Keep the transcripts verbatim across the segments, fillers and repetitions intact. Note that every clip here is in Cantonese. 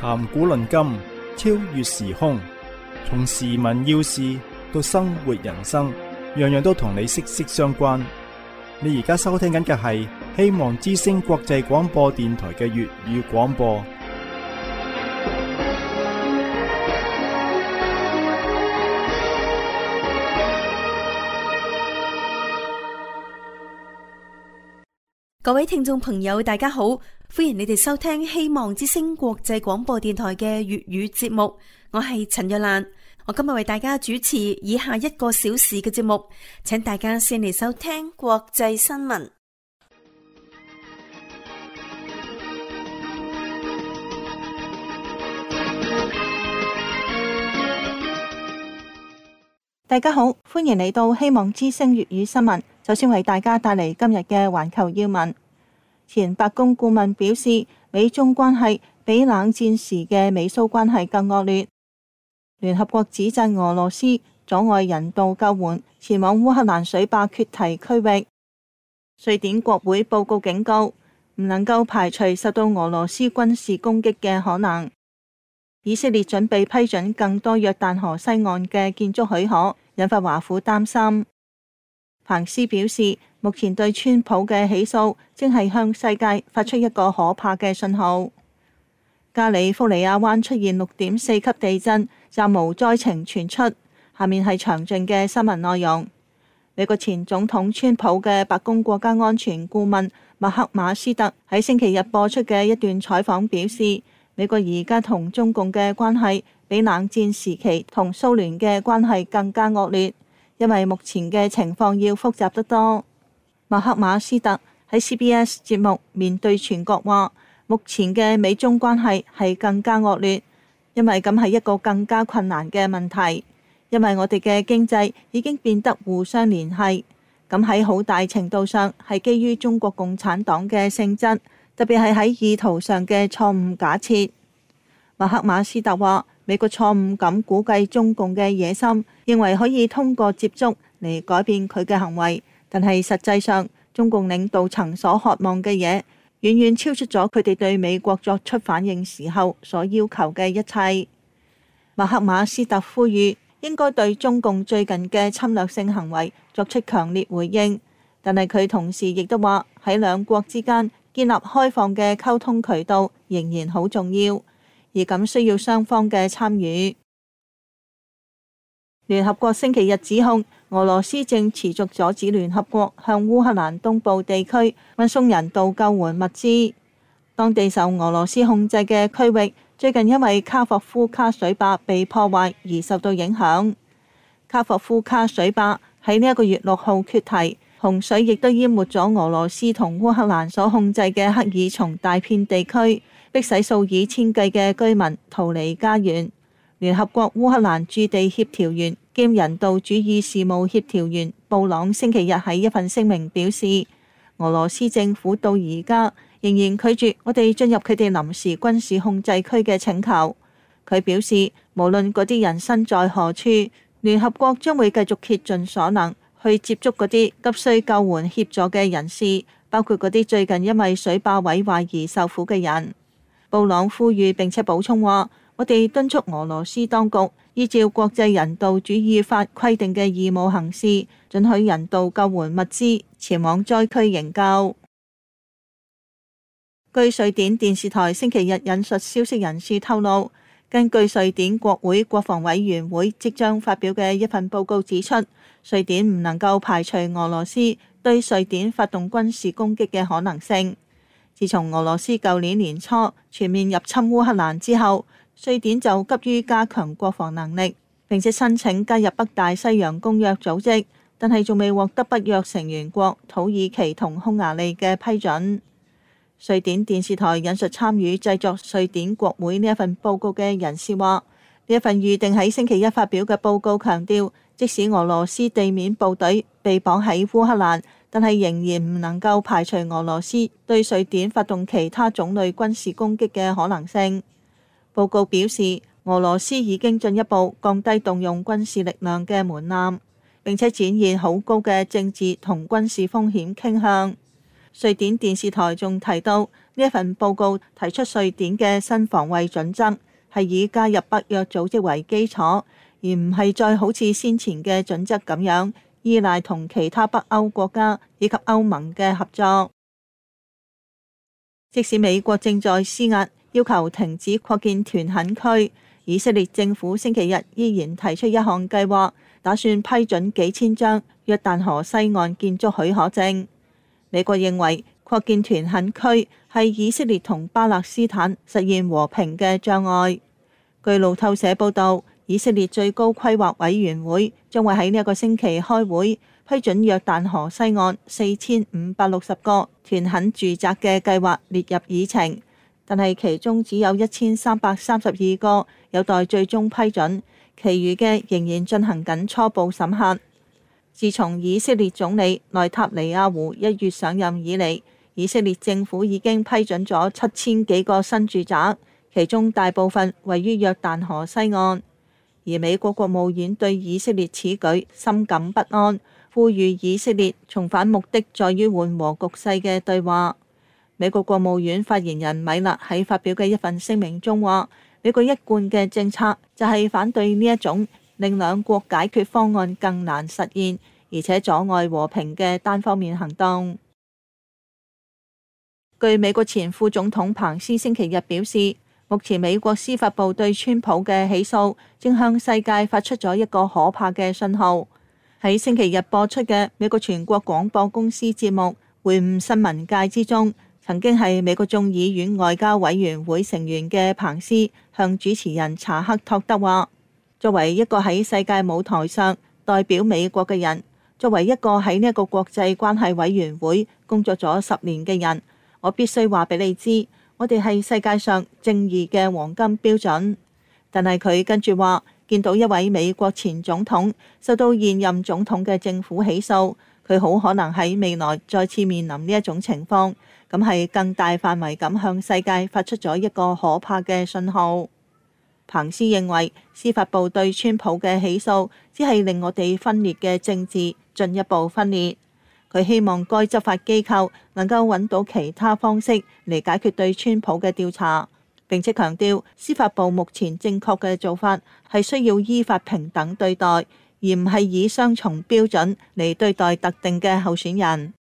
談古論今，超越時空，從時聞要事到生活人生，樣樣都同你息息相關。你而家收聽緊嘅係希望之聲國際廣播電台嘅粵語廣播。 各位聽眾朋友，大家好，歡迎你哋收聽希望之聲國際廣播電台嘅粵語節目。我係陳若蘭，我今日為大家主持以下一個小時嘅節目，請大家先嚟收聽國際新聞。 大家好，歡迎嚟到希望之聲粵語新聞。首先為大家帶嚟今日嘅環球要聞。前白宮顧問表示，美中關係比冷戰時嘅美蘇關係更惡劣。聯合國指責俄羅斯阻礙人道救援前往烏克蘭水壩決堤區域。瑞典國會報告警告，唔能夠排除受到俄羅斯軍事攻擊嘅可能。以色列準備批准更多約旦河西岸嘅建築許可，引發華府擔心。彭斯表示，目前對川普嘅起訴正係向世界發出一個可怕嘅信號。加利福尼亞灣出現六點四級地震，暫無災情傳出。下面係詳盡嘅新聞內容。美國前總統川普嘅白宮國家安全顧問麥克馬斯特喺星期日播出嘅一段採訪表示，美國而家同中共嘅關係比冷戰時期同蘇聯嘅關係更加惡劣，因為目前嘅情況要複雜得多。麥克馬斯特喺 C B S 節目面對全國話，目前嘅美中關係係更加惡劣，因為咁係一個更加困難嘅問題，因為我哋嘅經濟已經變得互相聯繫，咁喺好大程度上係基於中國共產黨嘅性質，特別係喺意圖上嘅錯誤假設。麥克馬斯特話，美國錯誤咁估計中共嘅野心，認為可以通過接觸嚟改變佢嘅行為，但係實際上中共領導層所渴望嘅嘢，遠遠超出咗佢哋對美國作出反應時候所要求嘅一切。麥克馬斯特呼籲應該對中共最近嘅侵略性行為作出強烈回應，但係佢同時亦都話喺兩國之間建立開放嘅溝通渠道仍然好重要，而咁需要雙方嘅參與。聯合國星期日指控俄羅斯正持續阻止聯合國向烏克蘭東部地區運送人道救援物資。當地受俄羅斯控制嘅區域最近因為卡霍夫卡水壩被破壞而受到影響。卡霍夫卡水壩喺呢一個月六號決堤，洪水亦都淹沒咗俄羅斯同烏克蘭所控制嘅克爾松大片地區，迫使數以千計嘅居民逃離家園。聯合國烏克蘭駐地協調員兼人道主義事務協調員布朗星期日喺一份聲明表示，俄羅斯政府到而家仍然拒絕我哋進入佢哋臨時軍事控制區嘅請求。佢表示，無論嗰啲人身在何處，聯合國將會繼續竭盡所能去接觸嗰啲急需救援協助嘅人士，包括嗰啲最近因為水壩毀壞而受苦嘅人。布朗呼籲並且補充話，我哋敦促俄羅斯當局依照國際人道主義法規定嘅義務行事，准許人道救援物資前往災區營救。據瑞典電視台星期日引述消息人士透露，根據瑞典國會國防委員會即將發表嘅一份報告指出，瑞典唔能夠排除俄羅斯對瑞典發動軍事攻擊嘅可能性。自從俄羅斯舊年年初全面入侵烏克蘭之後，瑞典就急於加強國防能力，並且申請加入北大西洋公約組織，但係仲未獲得北約成員國土耳其同匈牙利嘅批准。瑞典電視台引述參與製作瑞典國會呢一份報告嘅人士話，呢一份預定喺星期一發表嘅報告強調，即使俄羅斯地面部隊被綁喺烏克蘭，但係仍然唔能夠排除俄羅斯對瑞典發動其他種類軍事攻擊嘅可能性。報告表示，俄羅斯已經進一步降低動用軍事力量嘅門檻，並且展現好高嘅政治同軍事風險傾向。 瑞典電視台仲提到，呢一份報告提出瑞典嘅新防衛準則係以加入北約組織為基礎，而唔係再好似先前嘅準則咁樣依賴同其他北歐國家以及歐盟嘅合作。即使美國正在施壓要求停止擴建屯墾區，以色列政府星期日依然提出一項計劃，打算批准幾千張約旦河西岸建築許可證。美國認為擴建屯墾區係以色列同巴勒斯坦實現和平嘅障礙。據路透社報導，以色列最高規劃委員會將會喺呢一個星期開會，批准約旦河西岸四千五百六十個屯墾住宅嘅計劃列入議程，但係其中只有一千三百三十二個有待最終批准，其餘嘅仍然進行緊初步審核。自從以色列總理內塔尼亞胡一月上任以嚟，以色列政府已經批准咗七千幾個新住宅，其中大部分位於約旦河西岸。而美國國務院對以色列此舉深感不安，呼籲以色列重返目的在於緩和局勢嘅對話。美國國務院發言人米勒喺發表嘅一份聲明中話，美國一貫嘅政策就係反對呢一種令兩國解決方案更難實現，而且阻礙和平嘅單方面行動。據美國前副總統彭斯星期日表示，目前美國司法部對川普嘅起訴正向世界發出咗一個可怕嘅信號。喺星期日播出嘅美國全國廣播公司節目《會晤新聞界》之中，曾經係美國眾議院外交委員會成員嘅彭斯向主持人查克托德話，作為一個喺世界舞台上代表美國嘅人，作為一個喺呢一個國際關係委員會工作咗十年嘅人，我必須話俾你知，我哋係世界上正義嘅黃金標準。但係佢跟住話，見到一位美國前總統受到現任總統嘅政府起訴，佢好可能喺未來再次面臨呢一種情況，咁係更大範圍咁向世界發出咗一個可怕嘅信號。彭斯認為司法部對川普嘅起訴只係令我哋分裂嘅政治進一步分裂。佢希望該執法機構能夠揾到其他方式嚟解決對川普嘅調查，並且強調司法部目前正確嘅做法係需要依法平等對待，而唔係以雙重標準嚟對待特定嘅候選人。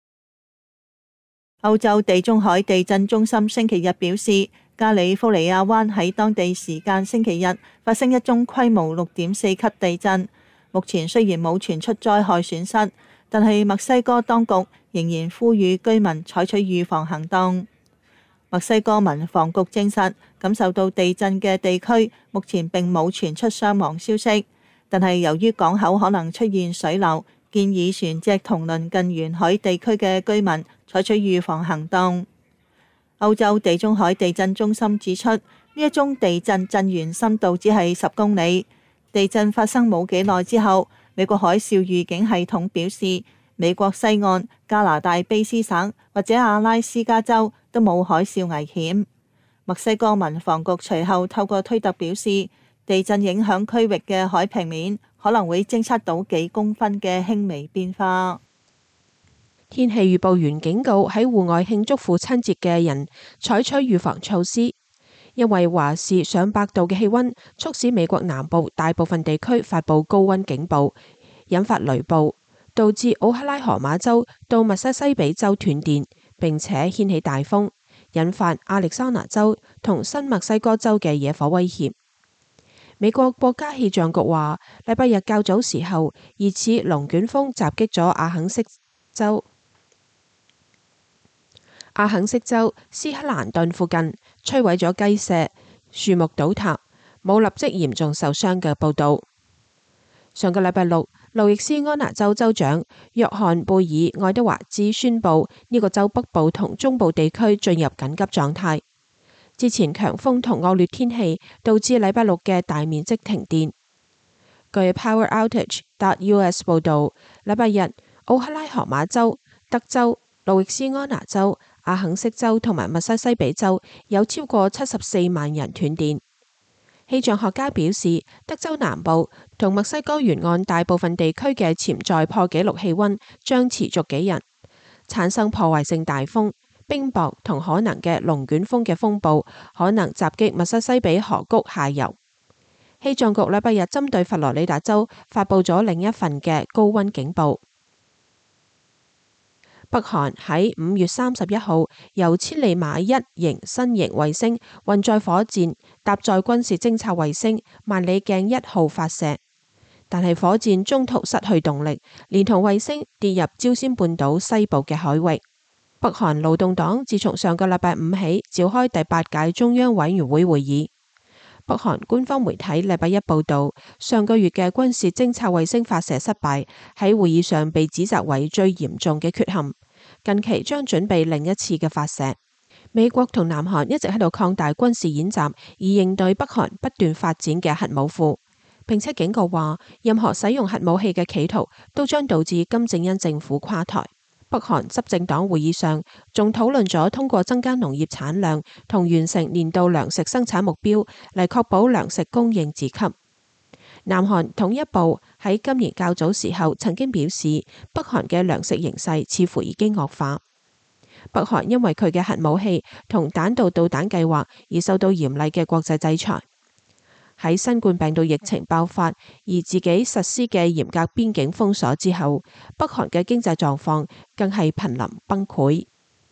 歐洲地中海地震中心星期日表示，加利福尼亞灣喺當地時間星期日發生一宗規模六點四級地震，目前雖然冇傳出災害損失，但係墨西哥當局仍然呼籲居民採取預防行動。墨西哥民防局證實，感受到地震嘅地區目前並冇傳出傷亡消息，但係由於港口可能出現水流，建議船隻同鄰近沿海地區嘅居民採取預防行動。歐洲地中海地震中心指出，呢一宗地震震源深度只係十公里。地震發生冇幾耐之後，美國海嘯預警系統表示，美國西岸、加拿大卑斯省或者阿拉斯加州都冇海嘯危險。墨西哥民防局隨後透過推特表示，地震影響區域嘅海平面可能會偵測到幾公分嘅輕微變化。 天氣預報員警告喺戶外慶祝父親節嘅人採取預防措施，因為華氏上百度嘅氣溫促使美國南部大部分地區發布高溫警報，引發雷暴，導致奧克拉荷馬州到密西西比州斷電，並且掀起大風，引發亞利桑那州同新墨西哥州嘅野火威脅。美國國家氣象局話，禮拜日較早時候，疑似龍捲風襲擊咗阿肯色州。阿肯色州斯克蘭頓附近摧毀咗雞舍，樹木倒塌，冇立即嚴重受傷嘅報道。上個禮拜六，路易斯安那州州長約翰貝爾愛德華茲宣布呢個州北部同中部地區進入緊急狀態。之前強風同惡劣天氣導致禮拜六嘅大面積停電。據 Power Outage dot U S 報道，禮拜日奧克拉荷馬州、德州、路易斯安那州、阿肯色州同埋密西西比州有超過七十四萬人斷電。氣象學家表示，德州南部同墨西哥沿岸大部分地區嘅潛在破紀錄氣溫將持續幾日。 產生破壞性大風、冰雹同可能嘅龍捲風嘅風暴，可能襲擊密西西比河谷下游。氣象局禮拜日針對佛羅里達州發佈咗另一份嘅高溫警報。北韓喺五月三十一號由千里馬一型新型衛星運載火箭搭載軍事偵察衛星萬里鏡一號發射，但係火箭中途失去動力，連同衛星跌入朝鮮半島西部嘅海域。北韓勞動黨自從上個禮拜五起召開第八屆中央委員會會議。北韓官方媒體禮拜一報道，上個月嘅軍事偵察衛星發射失敗，喺會議上被指責為最嚴重嘅缺陷。近期將準備另一次嘅發射。美國同南韓一直喺度擴大軍事演習，以應對北韓不斷發展嘅核武庫，並且警告話，任何使用核武器嘅企圖都將導致金正恩政府垮台。北韓執政黨會議上仲討論咗通過增加農業產量同完成年度糧食生產目標嚟確保糧食供應自給。南韓統一部喺今年較早時候曾經表示，北韓嘅糧食形勢似乎已經惡化。北韓因為佢嘅核武器同彈道導彈計劃而受到嚴厲嘅國際制裁。喺新冠病毒疫情爆發而自己實施嘅嚴格邊境封鎖之後，北韓嘅經濟狀況更係瀕臨崩潰。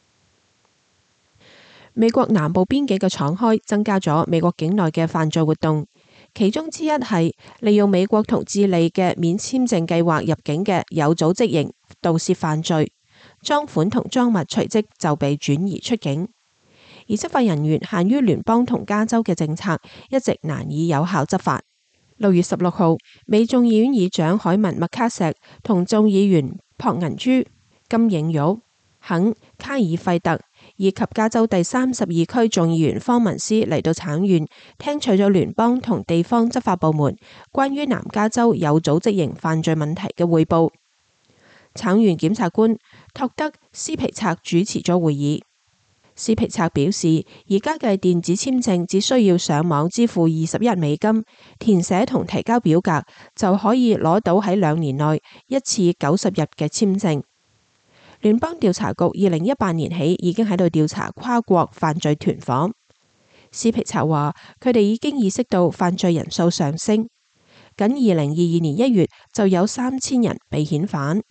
美國南部邊境嘅敞開增加咗美國境內嘅犯罪活動，其中之一係利用美國同智利嘅免簽證計劃入境嘅有組織型盜竊犯罪，贓款同贓物隨即就被轉移出境。而執法人員限於聯邦同加州嘅政策，一直難以有效執法。六月十六號，美眾議院議長海文麥卡錫同眾議員朴銀珠、金映玉、肯卡爾費特以及加州第三十二區眾議員方文斯嚟到橙縣，聽取咗聯邦同地方執法部門關於南加州有組織型犯罪問題嘅匯報。橙縣檢察官托德斯皮策主持咗會議。斯皮策表示，而家嘅電子簽證只需要上網支付二十一美金，填寫同提交表格就可以攞到喺兩年內一次九十日嘅簽證。聯邦調查局二零一八年起已經喺度調查跨國犯罪團夥。斯皮策話，佢哋已經意識到犯罪人數上升，僅二零二二年一月就有三千人被遣返。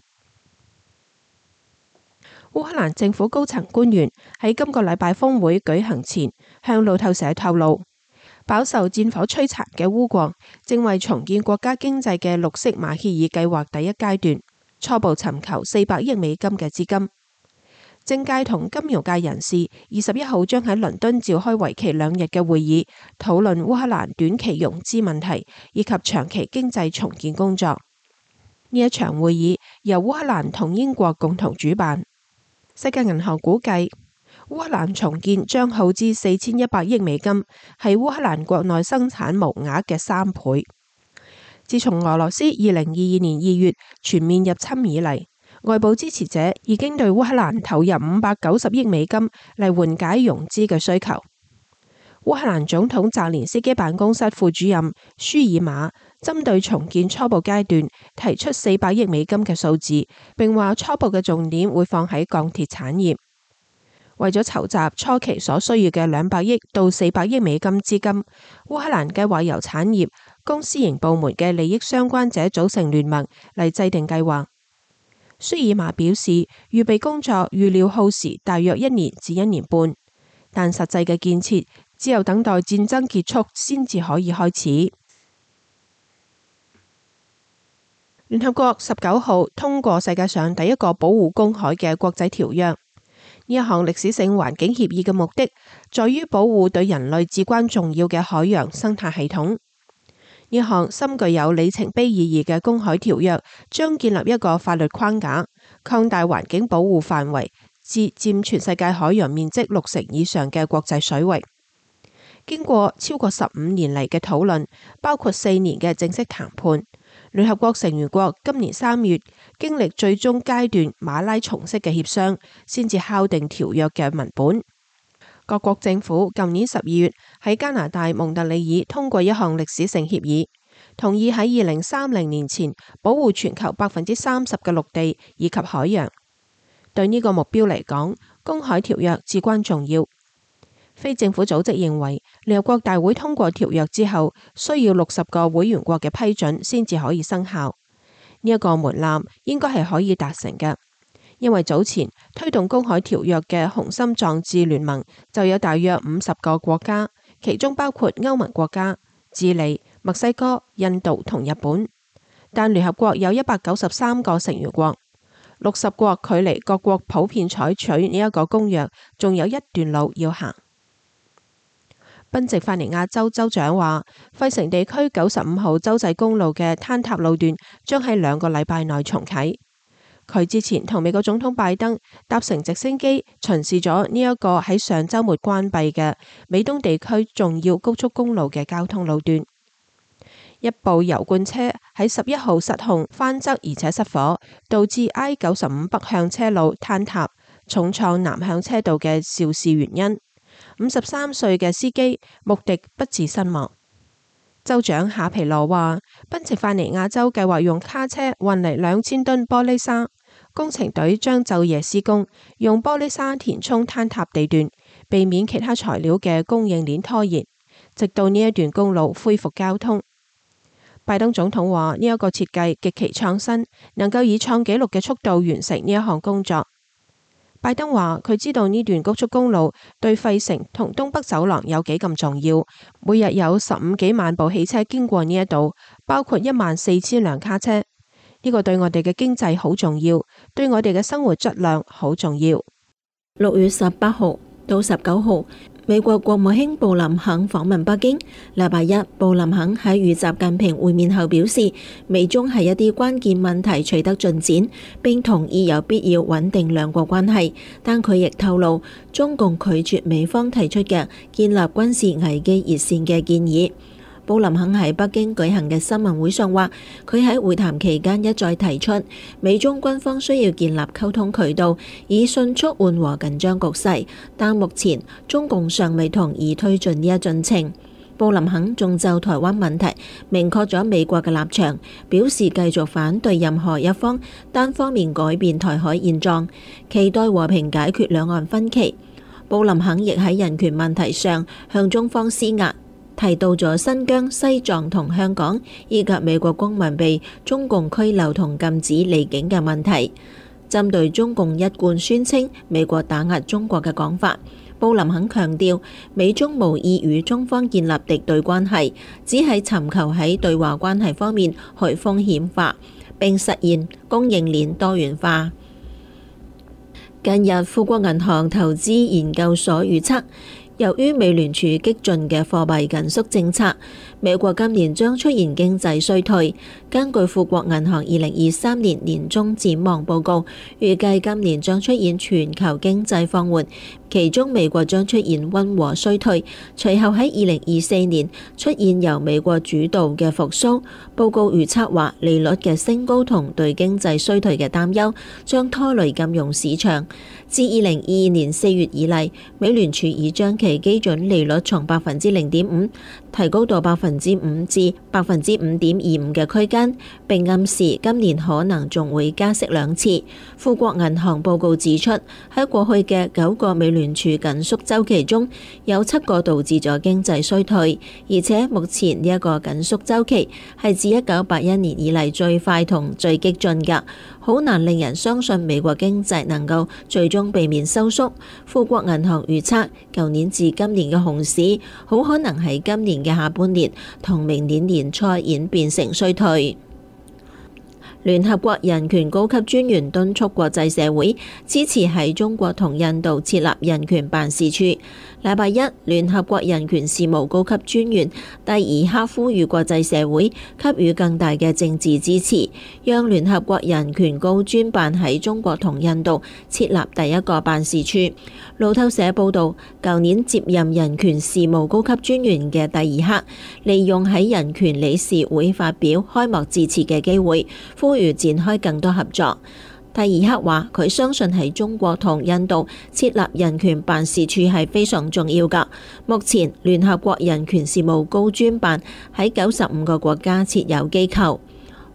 烏克蘭政府高層官員喺今個禮拜峰會舉行前向路透社透露，飽受戰火摧殘嘅烏國正為重建國家經濟嘅綠色馬歇爾計劃第一階段初步尋求四百億美金嘅資金。政界同金融界人士二十一號將喺倫敦召開為期兩日嘅會議，討論烏克蘭短期融資問題以及長期經濟重建工作。呢一場會議由烏克蘭同英國共同主辦。世界銀行估計，烏克蘭重建將耗資四千一百億美金，係烏克蘭國內生產毛額嘅三倍。自從俄羅斯二零二二年二月全面入侵以嚟，外部支持者已經對烏克蘭投入五百九十億美金嚟緩解融資嘅需求。烏克蘭總統澤連斯基辦公室副主任舒爾馬針對重建初步階段提出四百億美金嘅數字，並話初步嘅重點會放喺鋼鐵產業。為咗籌集初期所需要嘅兩百億到四百億美金資金，烏克蘭計劃由產業、公私營部門嘅利益相關者組成聯盟嚟制定計劃。舒爾馬表示，預備工作預料耗時大約一年至一年半，但實際嘅建設只有等待戰爭結束先至可以開始。聯合國十九號通過世界上第一個保護公海嘅國際條約。呢一項歷史性環境協議嘅目的，在於保護對人類至關重要嘅海洋生態系統。呢項深具有里程碑意義嘅公海條約，將建立一個法律框架，擴大環境保護範圍至佔全世界海洋面積六成以上嘅國際水域。經過超過十五年嚟嘅討論，包括四年嘅正式談判，聯合國成員國今年三月經歷最終階段馬拉松式嘅協商，先至敲定條約嘅文本。各國政府舊年十二月喺加拿大蒙特利爾通過一項歷史性協議，同意喺二零三零年前保護全球百分之三十嘅陸地以及海洋。 對呢個目標嚟講，公海條約至關重要。非政府組織認為，聯合國大會通過條約之後，需要六十個會員國嘅批准先至可以生效。呢一個門檻應該係可以達成嘅，因為早前推動公海條約嘅雄心壯志聯盟就有大約五十個國家，其中包括歐盟國家、智利、墨西哥、印度同日本。但聯合國有一百九十三個成員國，六十國距離各國普遍採取呢一個公約仲有一段路要行。賓夕法尼亞州州長話，費城地區九十五號州際公路嘅坍塌路段將喺兩個禮拜內重啟。佢之前同美國總統拜登搭乘直升機巡視咗呢一個喺上週末關閉嘅美東地區重要高速公路嘅交通路段。一部油罐車喺十一號失控翻側，而且失火，導致 I 九十五北向車路坍塌，重創南向車道嘅肇事原因。五十三歲嘅司機穆迪不治身亡。州長夏皮羅話，賓夕法尼亞州計劃用卡車運嚟兩千噸玻璃沙，工程隊將晝夜施工，用玻璃沙填充坍塌地段，避免其他材料嘅供應鏈拖延，直到呢一段公路恢復交通。拜登總統話，呢一個設計極其創新，能夠以創紀錄嘅速度完成呢一項工作。拜登話，佢知道呢段高速公路對費城同東北走廊有幾咁重要，每日有十五幾萬部汽車經過呢一度，包括一萬四千輛卡車。呢個對我哋嘅經濟好重要，對我哋嘅生活質量好重要。 六月十八號到十九號，美國國務卿布林肯訪問北京。禮拜一，布林肯喺與習近平會面後表示，美中喺一啲關鍵問題取得進展，並同意有必要穩定兩國關係。但佢亦透露，中共拒絕美方提出嘅建立軍事危機熱線嘅建議。布林肯喺北京舉行嘅新聞會上話，佢喺會談期間一再提出，美中軍方需要建立溝通渠道，以迅速緩和緊張局勢。但目前中共尚未同意推進呢一進程。布林肯仲就台灣問題明確咗美國嘅立場，表示繼續反對任何一方單方面改變台海現狀，期待和平解決兩岸分歧。布林肯亦喺人權問題上向中方施壓，提到咗新疆、西藏同香港以及美國公民被中共拘留同禁止離境嘅問題。針對中共一貫宣稱美國打壓中國嘅講法，布林肯強調，美中無意與中方建立敵對關係，只係尋求喺對話關係方面去風險化，並實現供應鏈多元化。近日，富國銀行投資研究所預測，由於美聯儲激進嘅貨幣緊縮政策，美國今年將出現經濟衰退。根據富國銀行二零二三年年中展望報告，預計今年將出現全球經濟放緩，其中美國將出現溫和衰退，隨後喺二零二四年出現由美國主導嘅復甦。報告預測話，利率嘅升高同對經濟衰退嘅擔憂將拖累金融市場。自二零二二年四月以嚟，美聯儲已將其基準利率從百分之零點五提高到百分之五至百分之五點二五嘅區間，並暗示今年可能仲會加息兩次。富國銀行報告指出，喺過去嘅九個美聯儲緊縮週期中，有七個導致咗經濟衰退，而且目前呢一個緊縮週期係自一九八一年以嚟最快同最激進嘅，好難令人相信美國經濟能夠最終避免收縮。富國銀行預測，舊年至今年嘅熊市好可能喺今年嘅下半年同明年年初演變成衰退。聯合國人權高級專員敦促國際社會支持喺中國同印度設立人權辦事處。禮拜一，聯合國人權事務高級專員蒂爾克呼籲國際社會給予更大嘅政治支持，讓聯合國人權高專辦喺中國同印度設立第一個辦事處。路透社報道，舊年接任人權事務高級專員嘅蒂爾克利用喺人權理事會發表開幕致辭嘅機會，呼籲展開更多合作。蒂爾克話，佢相信喺中國同印度設立人權辦事處係非常重要㗎。目前聯合國人權事務高專辦喺九十五個國家設有機構。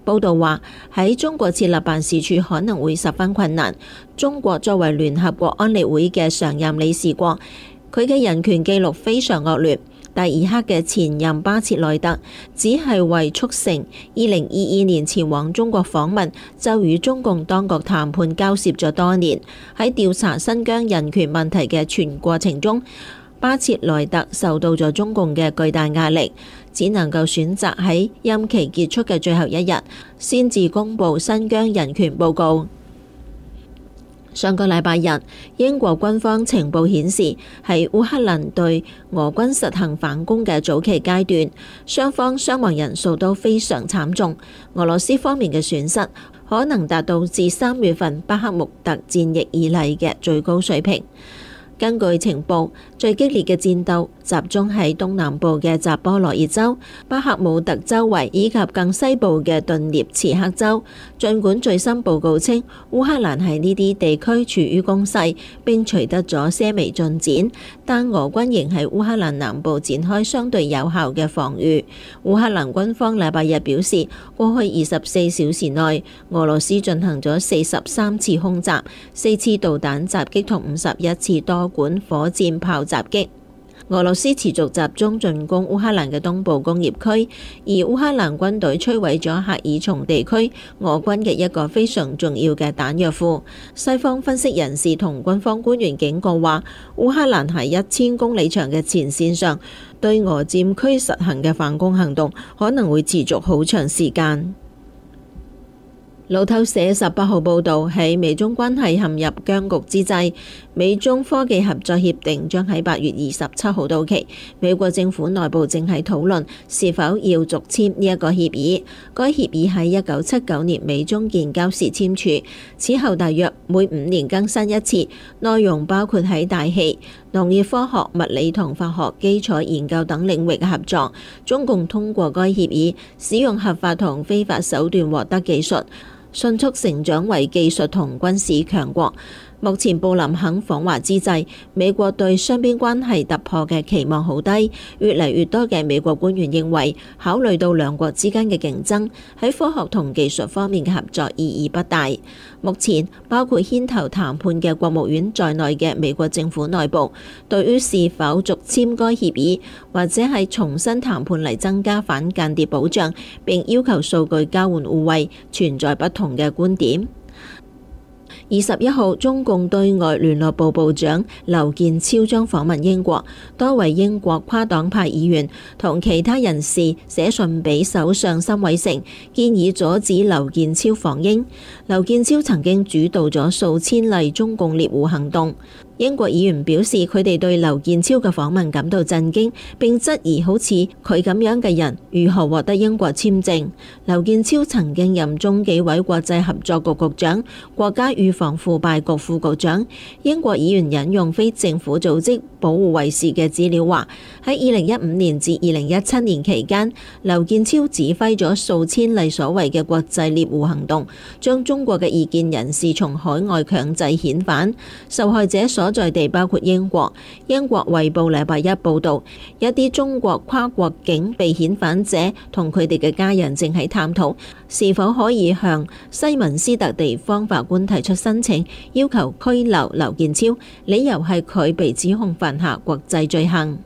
報道話喺中國設立辦事處可能會十分困難。中國作為聯合國安理會嘅常任理事國，佢嘅人權記錄非常惡劣。第二刻嘅前任巴切萊特只係為促成二零二二年前往中國訪問，就與中共當局談判交涉咗多年。喺調查新疆人權問題嘅全過程中，巴切萊特受到咗中共嘅巨大壓力，只能夠選擇喺任期結束嘅最後一日先至公布新疆人權報告。上個禮拜日，英國軍方情報顯示，喺烏克蘭對俄軍實行反攻嘅早期階段，雙方傷亡人數都非常慘重。俄羅斯方面嘅損失可能達到自三月份巴克穆特戰役以嚟嘅最高水平。根據情報，最激烈嘅戰鬥集中喺東南部嘅扎波羅熱州、巴克姆特周圍以及更西部嘅頓涅茨克州。儘管最新報告稱烏克蘭喺呢啲地區處於攻勢並取得咗些微進展，但俄軍仍喺烏克蘭南部展開相對有效嘅防禦。烏克蘭軍方禮拜日表示，過去二十四小時內，俄羅斯進行咗四十三次空襲、四次導彈襲擊同五十一次多管火箭炮襲擊。俄羅斯持續集中進攻烏克蘭嘅東部工業區，而烏克蘭軍隊摧毀咗赫爾松地區俄軍嘅一個非常重要嘅彈藥庫。西方分析人士同軍方官員警告話，烏克蘭喺一千公里長嘅前線上對俄佔區實行嘅反攻行動可能會持續好長時間。路透社十八號報導，喺美中關係陷入僵局之際，美中科技合作協定將喺八月二十七號到期。美國政府內部正喺討論是否要續簽呢一個協議。該協議喺一九七九年美中建交時簽署，此後大約每五年更新一次，內容包括喺大氣、農業科學、物理同化學基礎研究等領域嘅合作。中共通過該協議，使用合法同非法手段獲得技術，迅速成長為技術同軍事強國。目前布林肯訪華之際，美國對雙邊關係突破嘅期望好低。越嚟越多嘅美國官員認為，考慮到兩國之間嘅競爭，喺科學同技術方面嘅合作意義不大。目前包括牽頭談判嘅國務院在內嘅美國政府內部，對於是否續簽該協議，或者係重新談判嚟增加反間諜保障，並要求數據交換互惠，存在不同嘅觀點。二十一號，中共對外聯絡部部長劉建超將訪問英國，多位英國跨黨派議員同其他人士寫信俾首相辛偉誠，建議阻止劉建超訪英。劉建超曾經主導咗數千例中共獵戶行動。英國議員表示，佢哋對劉建超嘅訪問感到震驚，並質疑好似佢咁樣嘅人如何獲得英國簽證。劉建超曾經任中紀委國際合作局局長、國家預防腐敗局副局長。英國議員引用非政府組織保護衛士嘅資料話，喺二零一五年至二零一七年期間，劉建超指揮咗數千例所謂嘅國際獵戶行動，將中國嘅異見人士從海外強制遣返，受害者所所在地包括英國。英國衛報禮拜一報道，一啲中國跨國境被遣返者同佢哋嘅家人正喺探討是否可以向西敏斯特地方法官提出申請，要求拘留劉建超，理由係佢被指控犯下國際罪行。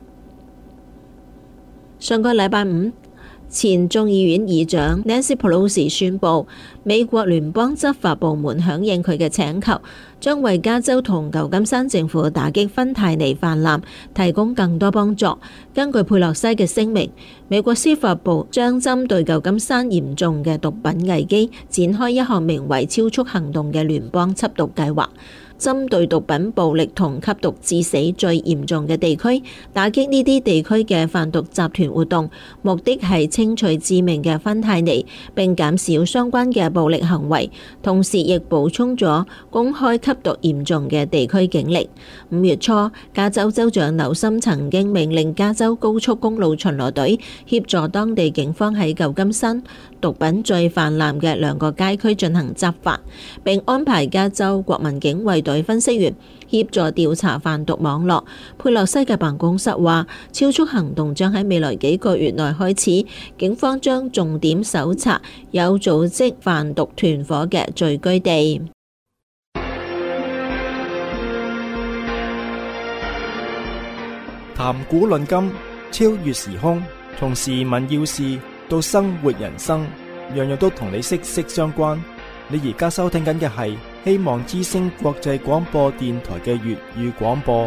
上個禮拜五，前眾議院議長 Nancy Pelosi 宣布，美國聯邦執法部門響應佢嘅請求，將為加州同舊金山政府打擊芬太尼泛濫提供更多幫助。根據佩洛西嘅聲明，美國司法部將針對舊金山嚴重嘅毒品危機展開一項名為超速行動嘅聯邦緝毒計劃，針對毒品暴力同吸毒致死最嚴重嘅地區，打擊呢啲地區嘅販毒集團活動，目的係清除致命嘅芬太尼，並減少相關嘅暴力行為，同時亦補充咗公開吸毒嚴重嘅地區警力。五月初，加州州長紐森曾經命令加州高速公路巡邏隊協助當地警方喺舊金山毒品最泛濫嘅兩個街區進行執法，並安排加州國民警衛隊隊分析員協助調查販毒網絡。佩洛西嘅辦公室話，超速行動將喺未來幾個月內開始，警方將重點搜查有組織販毒團夥嘅聚居地。 談古論今，超越時空，從時聞要事到生活人生，樣樣都同你息息相關。你而家收聽緊嘅係希望之聲國際廣播電台嘅粵語廣播。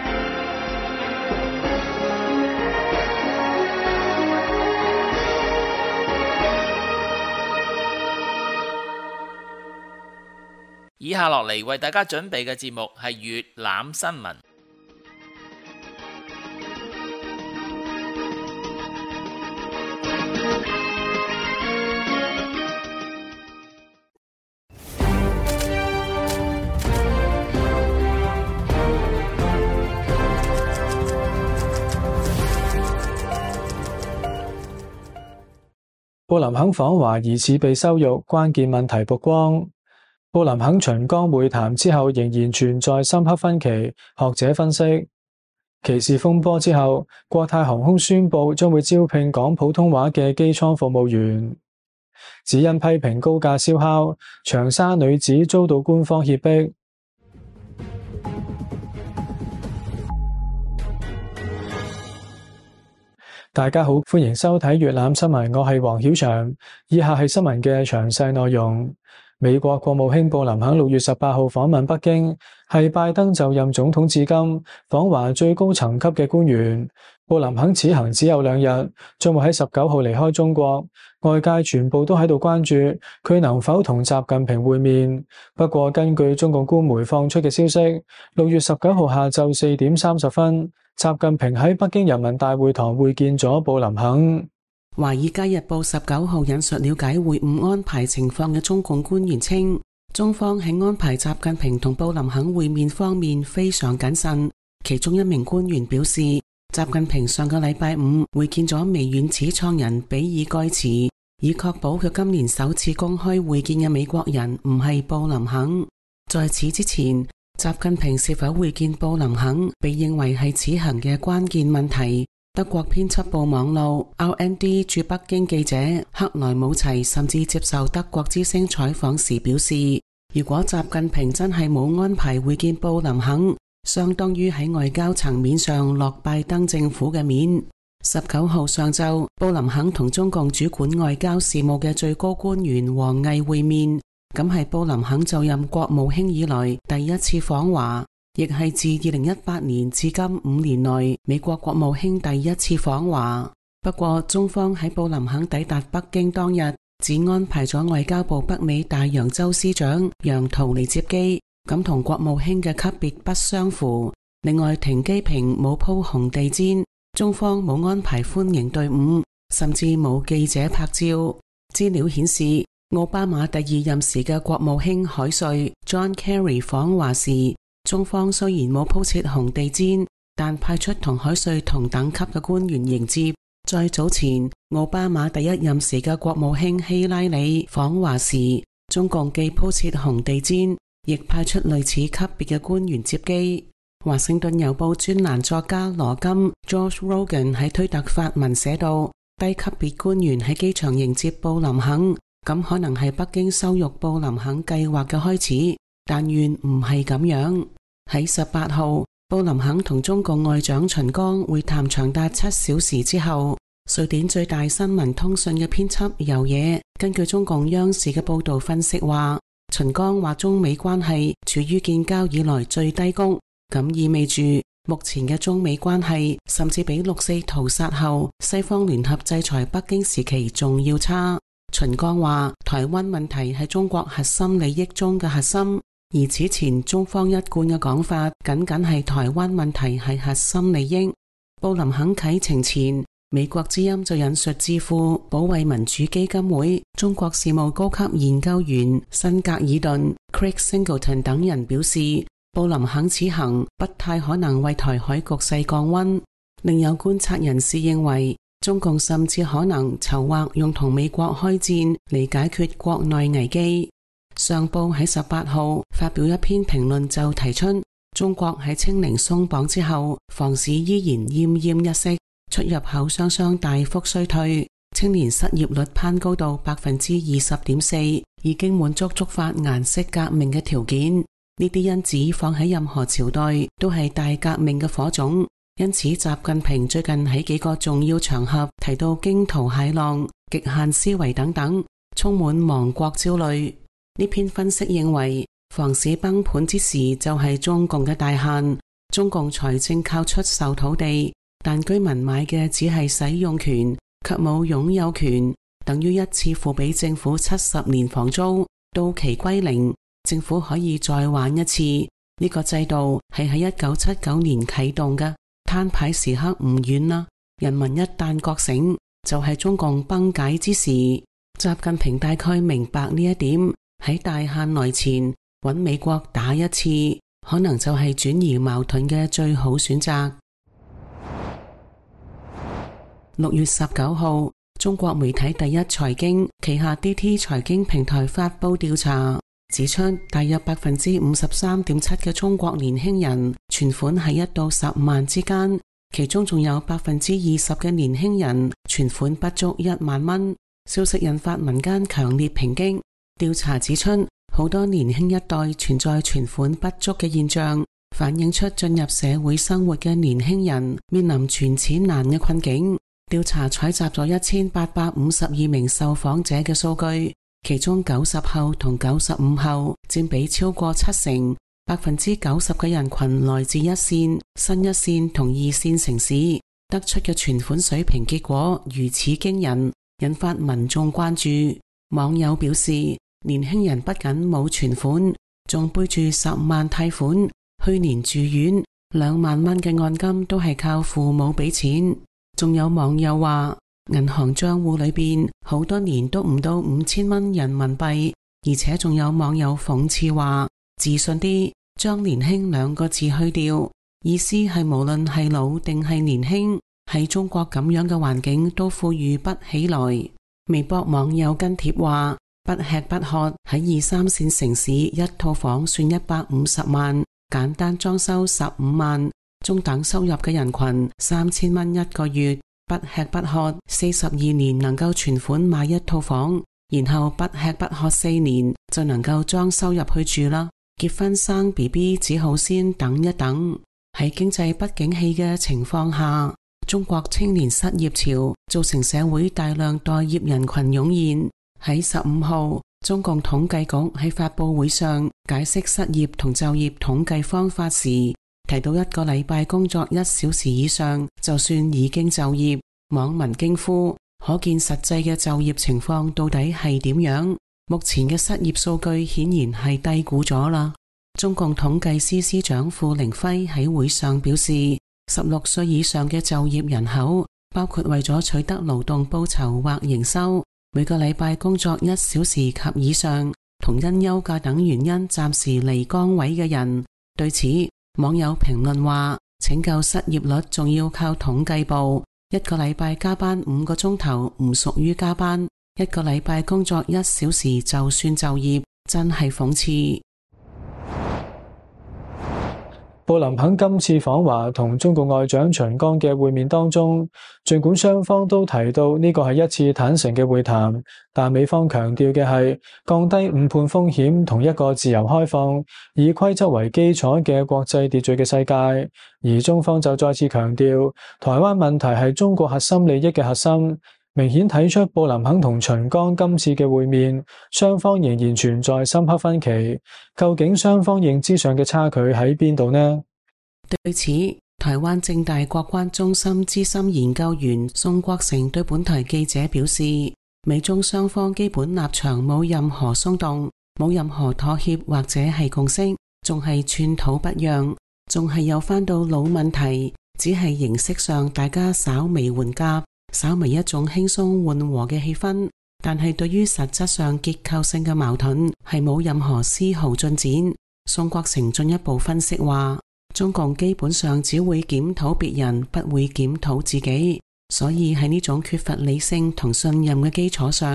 以下落嚟為大家準備嘅節目係粵覽新聞。 布林肯訪華疑似被羞辱，關鍵問題曝光。布林肯秦剛會談之後仍然存在深刻分歧，學者分析，歧視風波之後，國泰航空宣布將會招聘講普通話嘅機艙服務員，只因批評高價燒烤，長沙女子遭到官方脅迫。大家好，歡迎收睇粵覽新聞，我係黃曉翔。以下係新聞嘅詳細內容。美國國務卿布林肯六月十八號訪問北京，係拜登就任總統至今訪華最高層級嘅官員。布林肯此行只有兩日，將會喺十九號離開中國，外界全部都喺度關注佢能否同習近平會面。不過根據中共官媒放出嘅消息，六月十九號下晝四點三十分，習近平喺北京人民大會堂會見咗布林肯。 華爾街日報十九號引述了解會晤安排情況嘅中共官員稱，中方喺安排習近平同布林肯會面方面非常謹慎。其中一名官員表示，習近平上個禮拜五會見咗微軟始創人比爾蓋茨，以確保佢今年首次公開會見嘅美國人唔係布林肯。在此之前，習近平是否會見布林肯被認為係此行嘅關鍵問題。德國編輯部網路 R N D 駐北京記者克萊姆齊甚至接受德國之聲採訪時表示，如果習近平真係冇安排會見布林肯，相當於喺外交層面上落拜登政府嘅面。十九號上晝，布林肯同中共主管外交事務嘅最高官員王毅會面，咁係布林肯就任國務卿以來第一次訪華，亦係自二零一八年至今五年內美國國務卿第一次訪華。不過中方喺布林肯抵達北京當日，只安排咗外交部北美大洋洲司長楊濤嚟接機，咁同國務卿嘅級別不相符。另外停機坪冇鋪紅地毯，中方冇安排歡迎隊伍，甚至冇記者拍照。資料顯示，奧巴馬第二任時嘅國務卿海瑞 John Kerry 訪華時，中方雖然冇鋪設紅地毯，但派出同海瑞同等級嘅官員迎接。再早前，奧巴馬第一任時嘅國務卿希拉里訪華時，中共既鋪設紅地毯，亦派出類似級別嘅官員接機。華盛頓郵報專欄作家羅金 George Rogan 喺推特發文寫道，低級別官員喺機場迎接布林肯，咁可能係北京羞辱布林肯計劃嘅開始，但願唔係咁樣。喺十八號，布林肯同中共外長秦剛會談長達七小時之後，瑞典最大新聞通訊嘅編輯游野根據中共央視嘅報道分析話，秦剛話中美關係處於建交以來最低谷，咁意味住目前嘅中美關係甚至比六四屠殺後西方聯合制裁北京時期仲要差。秦剛話，台灣問題係中國核心利益中嘅核心，而此前中方一貫嘅講法僅僅係台灣問題係核心利益。布林肯啟程前，美國之音就引述智庫保衛民主基金會中國事務高級研究員辛格爾頓 Craig Singleton 等人表示，布林肯此行不太可能為台海局勢降溫。另有觀察人士認為，中共甚至可能籌劃用同美國開戰嚟解決國內危機。 上報喺十八號發表一篇評論，就提出中國喺清零鬆綁之後，房市依然奄奄一息，出入口雙雙大幅衰退，青年失業率攀高到百分之二十點四，已經滿足觸發顏色革命嘅條件。呢啲因子放喺任何朝代都係大革命嘅火種。因此，習近平最近喺幾個重要場合提到驚濤駭浪、極限思維等等，充滿亡國焦慮。呢篇分析認為，房市崩盤之時就係中共嘅大限。中共財政靠出售土地，但居民買嘅只係使用權，卻冇擁有權，等於一次付俾政府七十年房租，到期歸零，政府可以再玩一次。呢、這個制度係喺一九七九年啟動嘅。攤牌時刻唔遠啦，人民一旦覺醒，就係中共崩解之時。習近平大概明白呢一點，喺大限來前揾美國打一次，可能就係轉移矛盾嘅最好選擇。六月十九號，中國媒體第一財經旗下 D T 財經平台發佈調查，指出大約百分之五十三點七嘅中國年輕人存款係一到十萬之間，其中仲有百分之二十嘅年輕人存款不足一萬蚊。消息引發民間強烈抨擊。調查指出，好多年輕一代存在存款不足嘅現象，反映出進入社會生活嘅年輕人面臨存錢難嘅困境。調查採集咗一千八百五十二名受訪者嘅數據。其中九十後同九十五後佔比超過七成，百分之九十嘅人群來自一線、新一線同二線城市，得出嘅存款水平結果如此驚人，引發民眾關注。網友表示，年輕人不僅冇存款，仲背住十萬貸款，去年住院兩萬蚊嘅按金都係靠父母俾錢。仲有網友話，銀行賬戶裏邊好多年都唔到五千蚊人民幣，而且仲有網友諷刺話，自信啲將年輕兩個字去掉，意思係無論係老定係年輕，喺中國咁樣嘅環境都富裕不起來。微博網友跟帖話，不吃不喝喺二三線城市一套房算一百五十萬，簡單裝修十五萬，中等收入嘅人群三千蚊一個月。不吃不喝四十二年能夠存款買一套房，然後不吃不喝四年就能夠裝修入去住啦。結婚生 B B 只好先等一等。喺經濟不景氣嘅情況下，中國青年失業潮造成社會大量待業人群湧現。喺十五號，中共統計局喺發佈會上解釋失業同就業統計方法時，提到一個禮拜工作一小時以上就算已經就業，網民驚呼，可見實際嘅就業情況到底係點樣？目前嘅失業數據顯然係低估咗啦。中共統計司司長傅凌輝喺會上表示，十六歲以上嘅就業人口，包括為咗取得勞動報酬或營收，每個禮拜工作一小時及以上，同因休假等原因暫時離崗位嘅人。對此，網友評論話，拯救失業率仲要靠統計部，一個禮拜加班五個鐘頭唔屬於加班，一個禮拜工作一小時就算就業，真係諷刺。 布林肯今次訪華同中國外長秦剛嘅會面當中，儘管雙方都提到呢個係一次坦誠嘅會談，但美方強調嘅係降低誤判風險同一個自由開放、以規則為基礎嘅國際秩序嘅世界，而中方就再次強調台灣問題係中國核心利益嘅核心。明顯睇出布林肯同秦剛今次嘅會面，雙方仍然存在深刻分歧。究竟雙方認知上嘅差距喺邊度呢？ 對此，台灣政大國關中心資深研究員宋國成對本台記者表示，美中雙方基本立場冇任何鬆動，冇任何妥協或者係共識，仲係寸土不讓，仲係有返到老問題，只係形式上大家稍微緩夾，稍微一種輕鬆緩和嘅氣氛，但係對於實質上結構性嘅矛盾係冇任何絲毫進展。宋國成進一步分析話，中共基本上只會檢討別人，不會檢討自己，所以喺呢種缺乏理性同信任嘅基礎上，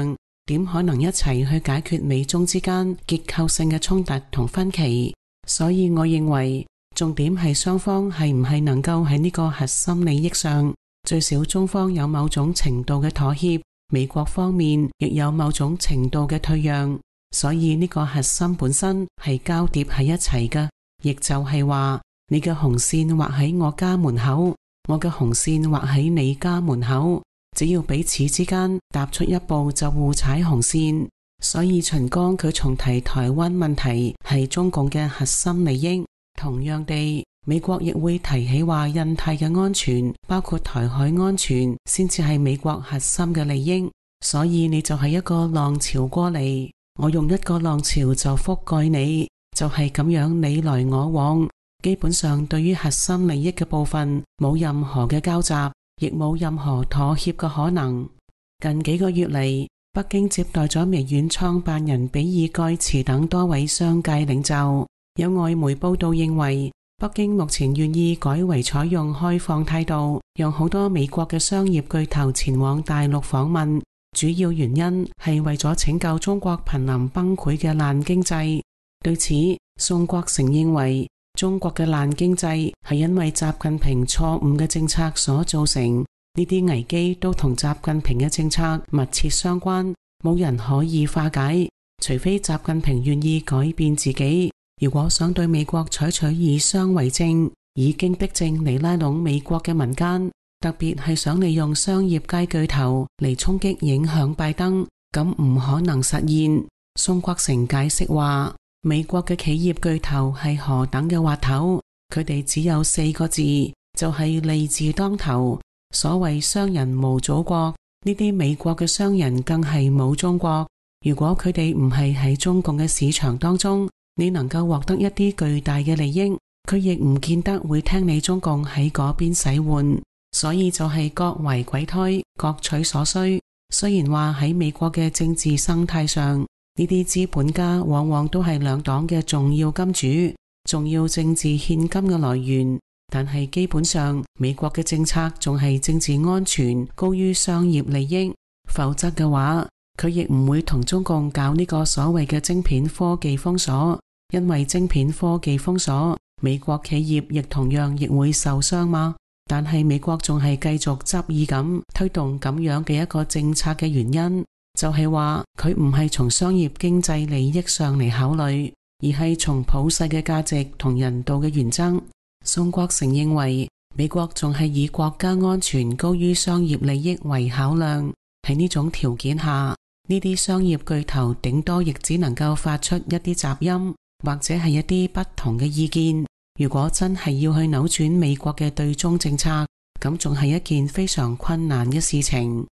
點可能一齊去解決美中之間結構性嘅衝突同分歧？所以我認為重點係雙方係唔係能夠喺呢個核心利益上，最少中方有某種程度嘅妥協，美國方面亦有某種程度嘅退讓。所以呢個核心本身係交疊喺一齊嘅，亦就係話你嘅紅線畫喺我家門口，我嘅紅線畫喺你家門口，只要彼此之間踏出一步就互踩紅線。所以秦剛佢重提台灣問題係中共嘅核心利益，同樣地美國亦會提起話印太嘅安全，包括台海安全先至係美國核心嘅利益。所以你就係一個浪潮過嚟，我用一個浪潮就覆蓋你，就係咁樣你來我往，基本上對於核心利益嘅部分冇任何嘅交集，亦冇任何妥協嘅可能。近幾個月嚟，北京接待咗微軟創辦人比爾蓋茨等多位商界領袖。有外媒報道認為，北京目前願意改為採用開放態度，讓好多美國嘅商業巨頭前往大陸訪問，主要原因係為咗拯救中國瀕臨崩潰嘅爛經濟。對此，宋國成認為，中國嘅爛經濟係因為習近平錯誤嘅政策所造成，呢啲危機都同習近平嘅政策密切相關，冇人可以化解，除非習近平願意改變自己。如果想對美國採取以商為政、以經逼政嚟拉攏美國嘅民間，特別係想利用商業界巨頭嚟衝擊影響拜登，咁唔可能實現。宋國成解釋話，美國嘅企業巨頭係何等嘅滑頭，佢哋只有四個字，就係利字當頭。所謂商人無祖國，呢啲美國嘅商人更係冇中國。如果佢哋唔係喺中共嘅市場當中，你能夠獲得一啲巨大嘅利益，佢亦唔見得會聽你中共喺嗰邊使喚。所以就係各為鬼胎，各取所需。雖然話喺美國嘅政治生態上，呢啲資本家往往都係兩黨嘅重要金主，重要政治獻金嘅來源，但係基本上美國嘅政策仲係政治安全高於商業利益，否則嘅話佢亦唔會同中共搞呢個所謂嘅晶片科技封鎖。因為晶片科技封鎖，美國企業亦同樣亦會受傷嘛。但係美國仲係繼續執意咁推動咁樣嘅一個政策嘅原因，就係話佢唔係從商業經濟利益上嚟考慮，而係從普世嘅價值同人道嘅原則。宋國成認為，美國仲係以國家安全高於商業利益為考量。喺呢種條件下，呢啲商業巨頭頂多亦只能夠發出一啲雜音，或者係一啲不同嘅意見。如果真係要去扭轉美國嘅對中政策，咁仲係一件非常困難嘅事情。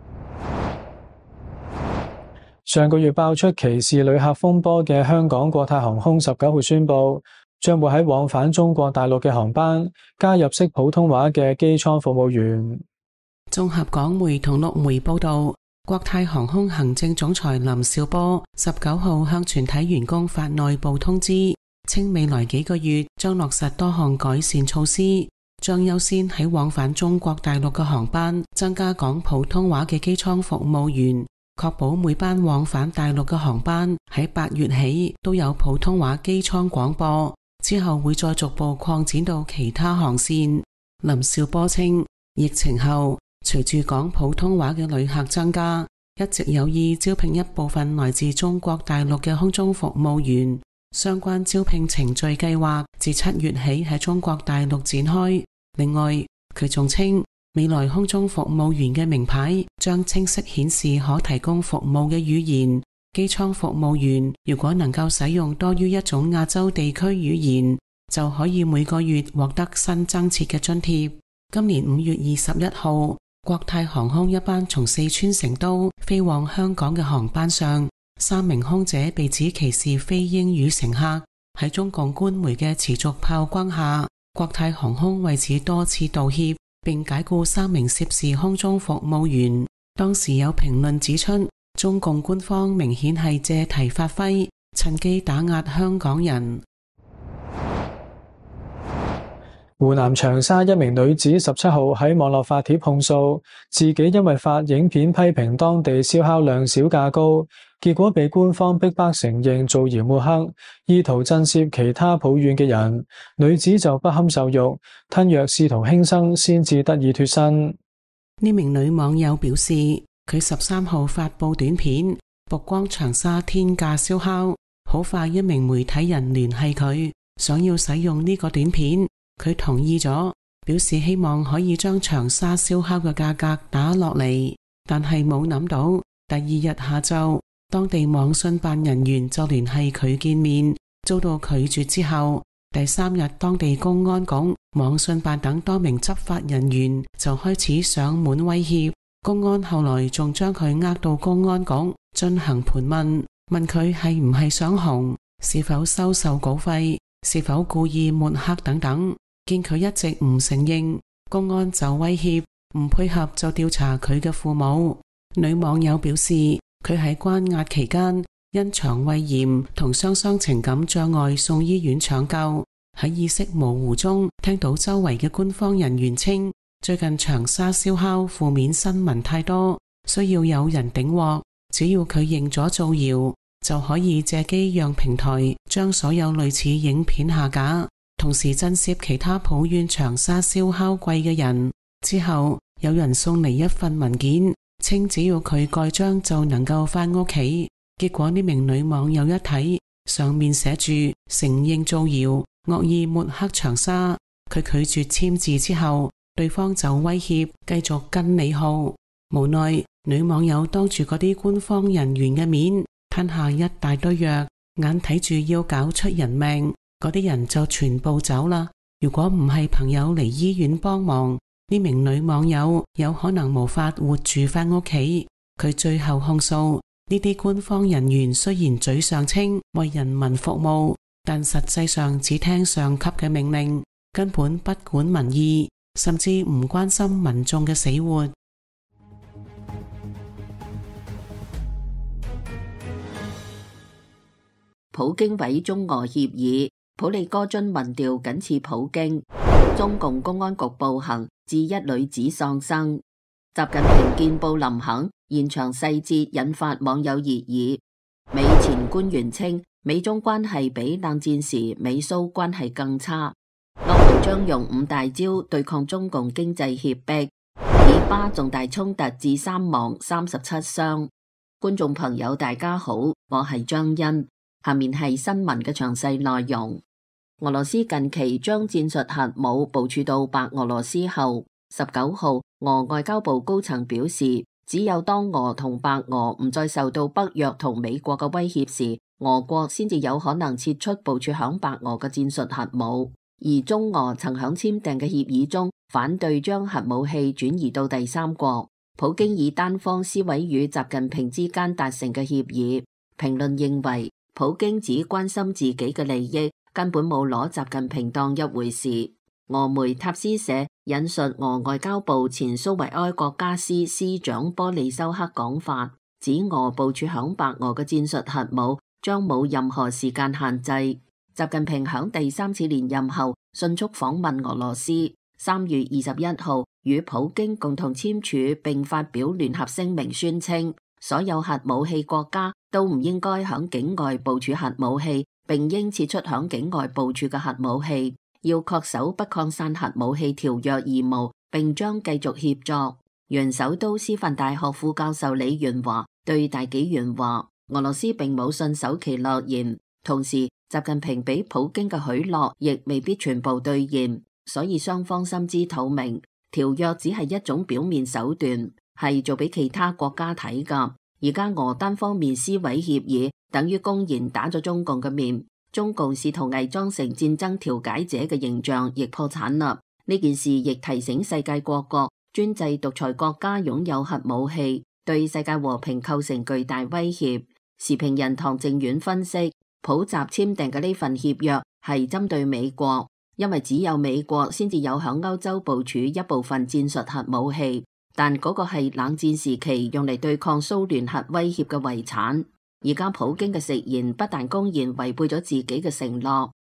上個月爆出歧視旅客風波嘅香港國泰航空十九號宣布，將會喺往返中國大陸嘅航班加入識普通話嘅機艙服務員。 綜合港媒同陸媒報道，國泰航空行政總裁林紹波十九號向全體員工發內部通知，稱未來幾個月將落實多項改善措施，將優先喺往返中國大陸嘅航班增加講普通話嘅機艙服務員，確保每班往返大陸嘅航班喺八月起都有普通話機艙廣播，之後會再逐步擴展到其他航線。林紹波稱，疫情後隨住講普通話嘅旅客增加，一直有意招聘一部分來自中國大陸嘅空中服務員。相關招聘程序計劃自七月起喺中國大陸展開。另外，佢仲稱未來空中服務員嘅名牌將清晰顯示可提供服務嘅語言。機艙服務員如果能夠使用多於一種亞洲地區語言，就可以每個月獲得新增設嘅津貼。今年五月二十一號，國泰航空一班從四川成都飛往香港嘅航班上，三名空姐被指歧視非英語乘客。喺中共官媒嘅持續炮轟下，國泰航空為此多次道歉，並解雇三名涉事空中服務員。當時有評論指出，中共官方明顯係借題發揮，趁機打壓香港人。 湖南長沙一名女子十七號喺網絡發帖控訴，自己因為發影片批評當地燒烤量少價高，結果被官方逼迫承認造謠抹黑，意圖震懾其他抱怨嘅人。女子就不堪受辱，吞藥試圖輕生，先至得以脫身。 呢名女網友表示，佢十三號發佈短片曝光長沙天價燒烤，好快一名媒體人聯繫佢，想要使用呢個短片。佢同意咗，表示希望可以將長沙燒烤嘅價格打落嚟，但係冇諗到第二日下晝，當地網信辦人員就聯繫佢見面，遭到拒絕之後，第三日當地公安局、網信辦等多名執法人員就開始上門威脅。公安後來仲將佢呃到公安局進行盤問，問佢係唔係想紅，是否收受稿費，是否故意抹黑等等。見佢一直唔承認，公安就威脅唔配合就調查佢嘅父母。女網友表示，佢喺關押期間因腸胃炎同雙雙情感障礙送醫院搶救，喺意識模糊中聽到周圍嘅官方人員稱，最近長沙燒烤負面新聞太多，需要有人頂鑊，只要佢認咗造謠，就可以借機讓平台將所有類似影片下架，同時震懾其他抱怨長沙燒烤貴嘅人。之後有人送嚟一份文件，稱只要佢蓋章就能夠返屋企。結果呢名女網友一睇，上面寫住承認造謠，惡意抹黑長沙。佢拒絕簽字之後，對方就威脅繼續跟你耗。無奈女網友當住嗰啲官方人員嘅面吞下一大堆藥，眼睇住要搞出人命，嗰啲人就全部走啦。如果唔係朋友嚟醫院幫忙，呢名女網友有可能無法活住返屋企。佢最後控訴，呢啲官方人員雖然嘴上稱為人民服務，但實際上只聽上級嘅命令，根本不管民意，甚至唔關心民眾嘅死活。 普京毀中俄協議，普利戈津民調僅次普京。中共公安局暴行致一女子喪生。習近平見布林肯，現場細節引發網友熱議。美前官員稱，美中關係比冷戰時美蘇關係更差。歐盟將用五大招對抗中共經濟脅迫。以巴重大衝突致三亡三十七傷。觀眾朋友大家好，我係張欣。下面係新聞嘅詳細內容。俄羅斯近期將戰術核武部署到白俄羅斯後，十九號俄外交部高層表示，只有當俄同白俄唔再受到北約同美國嘅威脅時，俄國先至有可能撤出部署響白俄嘅戰術核武。而中俄曾響簽訂嘅協議中反對將核武器轉移到第三國。普京以單方撕毀與習近平之間達成嘅協議。評論認為，普京只關心自己嘅利益，根本冇攞習近平當一回事。俄媒塔斯社引述俄外交部前蘇維埃國家司司長波利修克講法，指俄部署響白俄嘅戰術核武將冇任何時間限制。習近平響第三次連任後迅速訪問俄羅斯，三月二十一號與普京共同簽署並發表聯合聲明，宣稱所有核武器國家都唔應該響境外部署核武器，並應撤出響境外部署嘅核武器，要恪守不擴散核武器條約義務，並將繼續協作。原首都師範大學副教授李元華對大紀元話，俄羅斯並冇信守其諾言，同時習近平俾普京嘅許諾亦未必全部兌現，所以雙方心知肚明，條約只係一種表面手段，係做俾其他國家睇㗎。而家俄單方面撕毀協議，等於公然打咗中共嘅面。中共試圖偽裝成戰爭調解者嘅形象，亦破產啦。呢件事亦提醒世界各國，專制獨裁國家擁有核武器，對世界和平構成巨大威脅。時評人唐正遠分析，普習簽訂嘅呢份協約係針對美國，因為只有美國先至有響歐洲部署一部分戰術核武器。但嗰個係冷戰時期用嚟對抗蘇聯核威脅嘅遺產。而家普京嘅食言不但公然違背咗自己嘅承諾，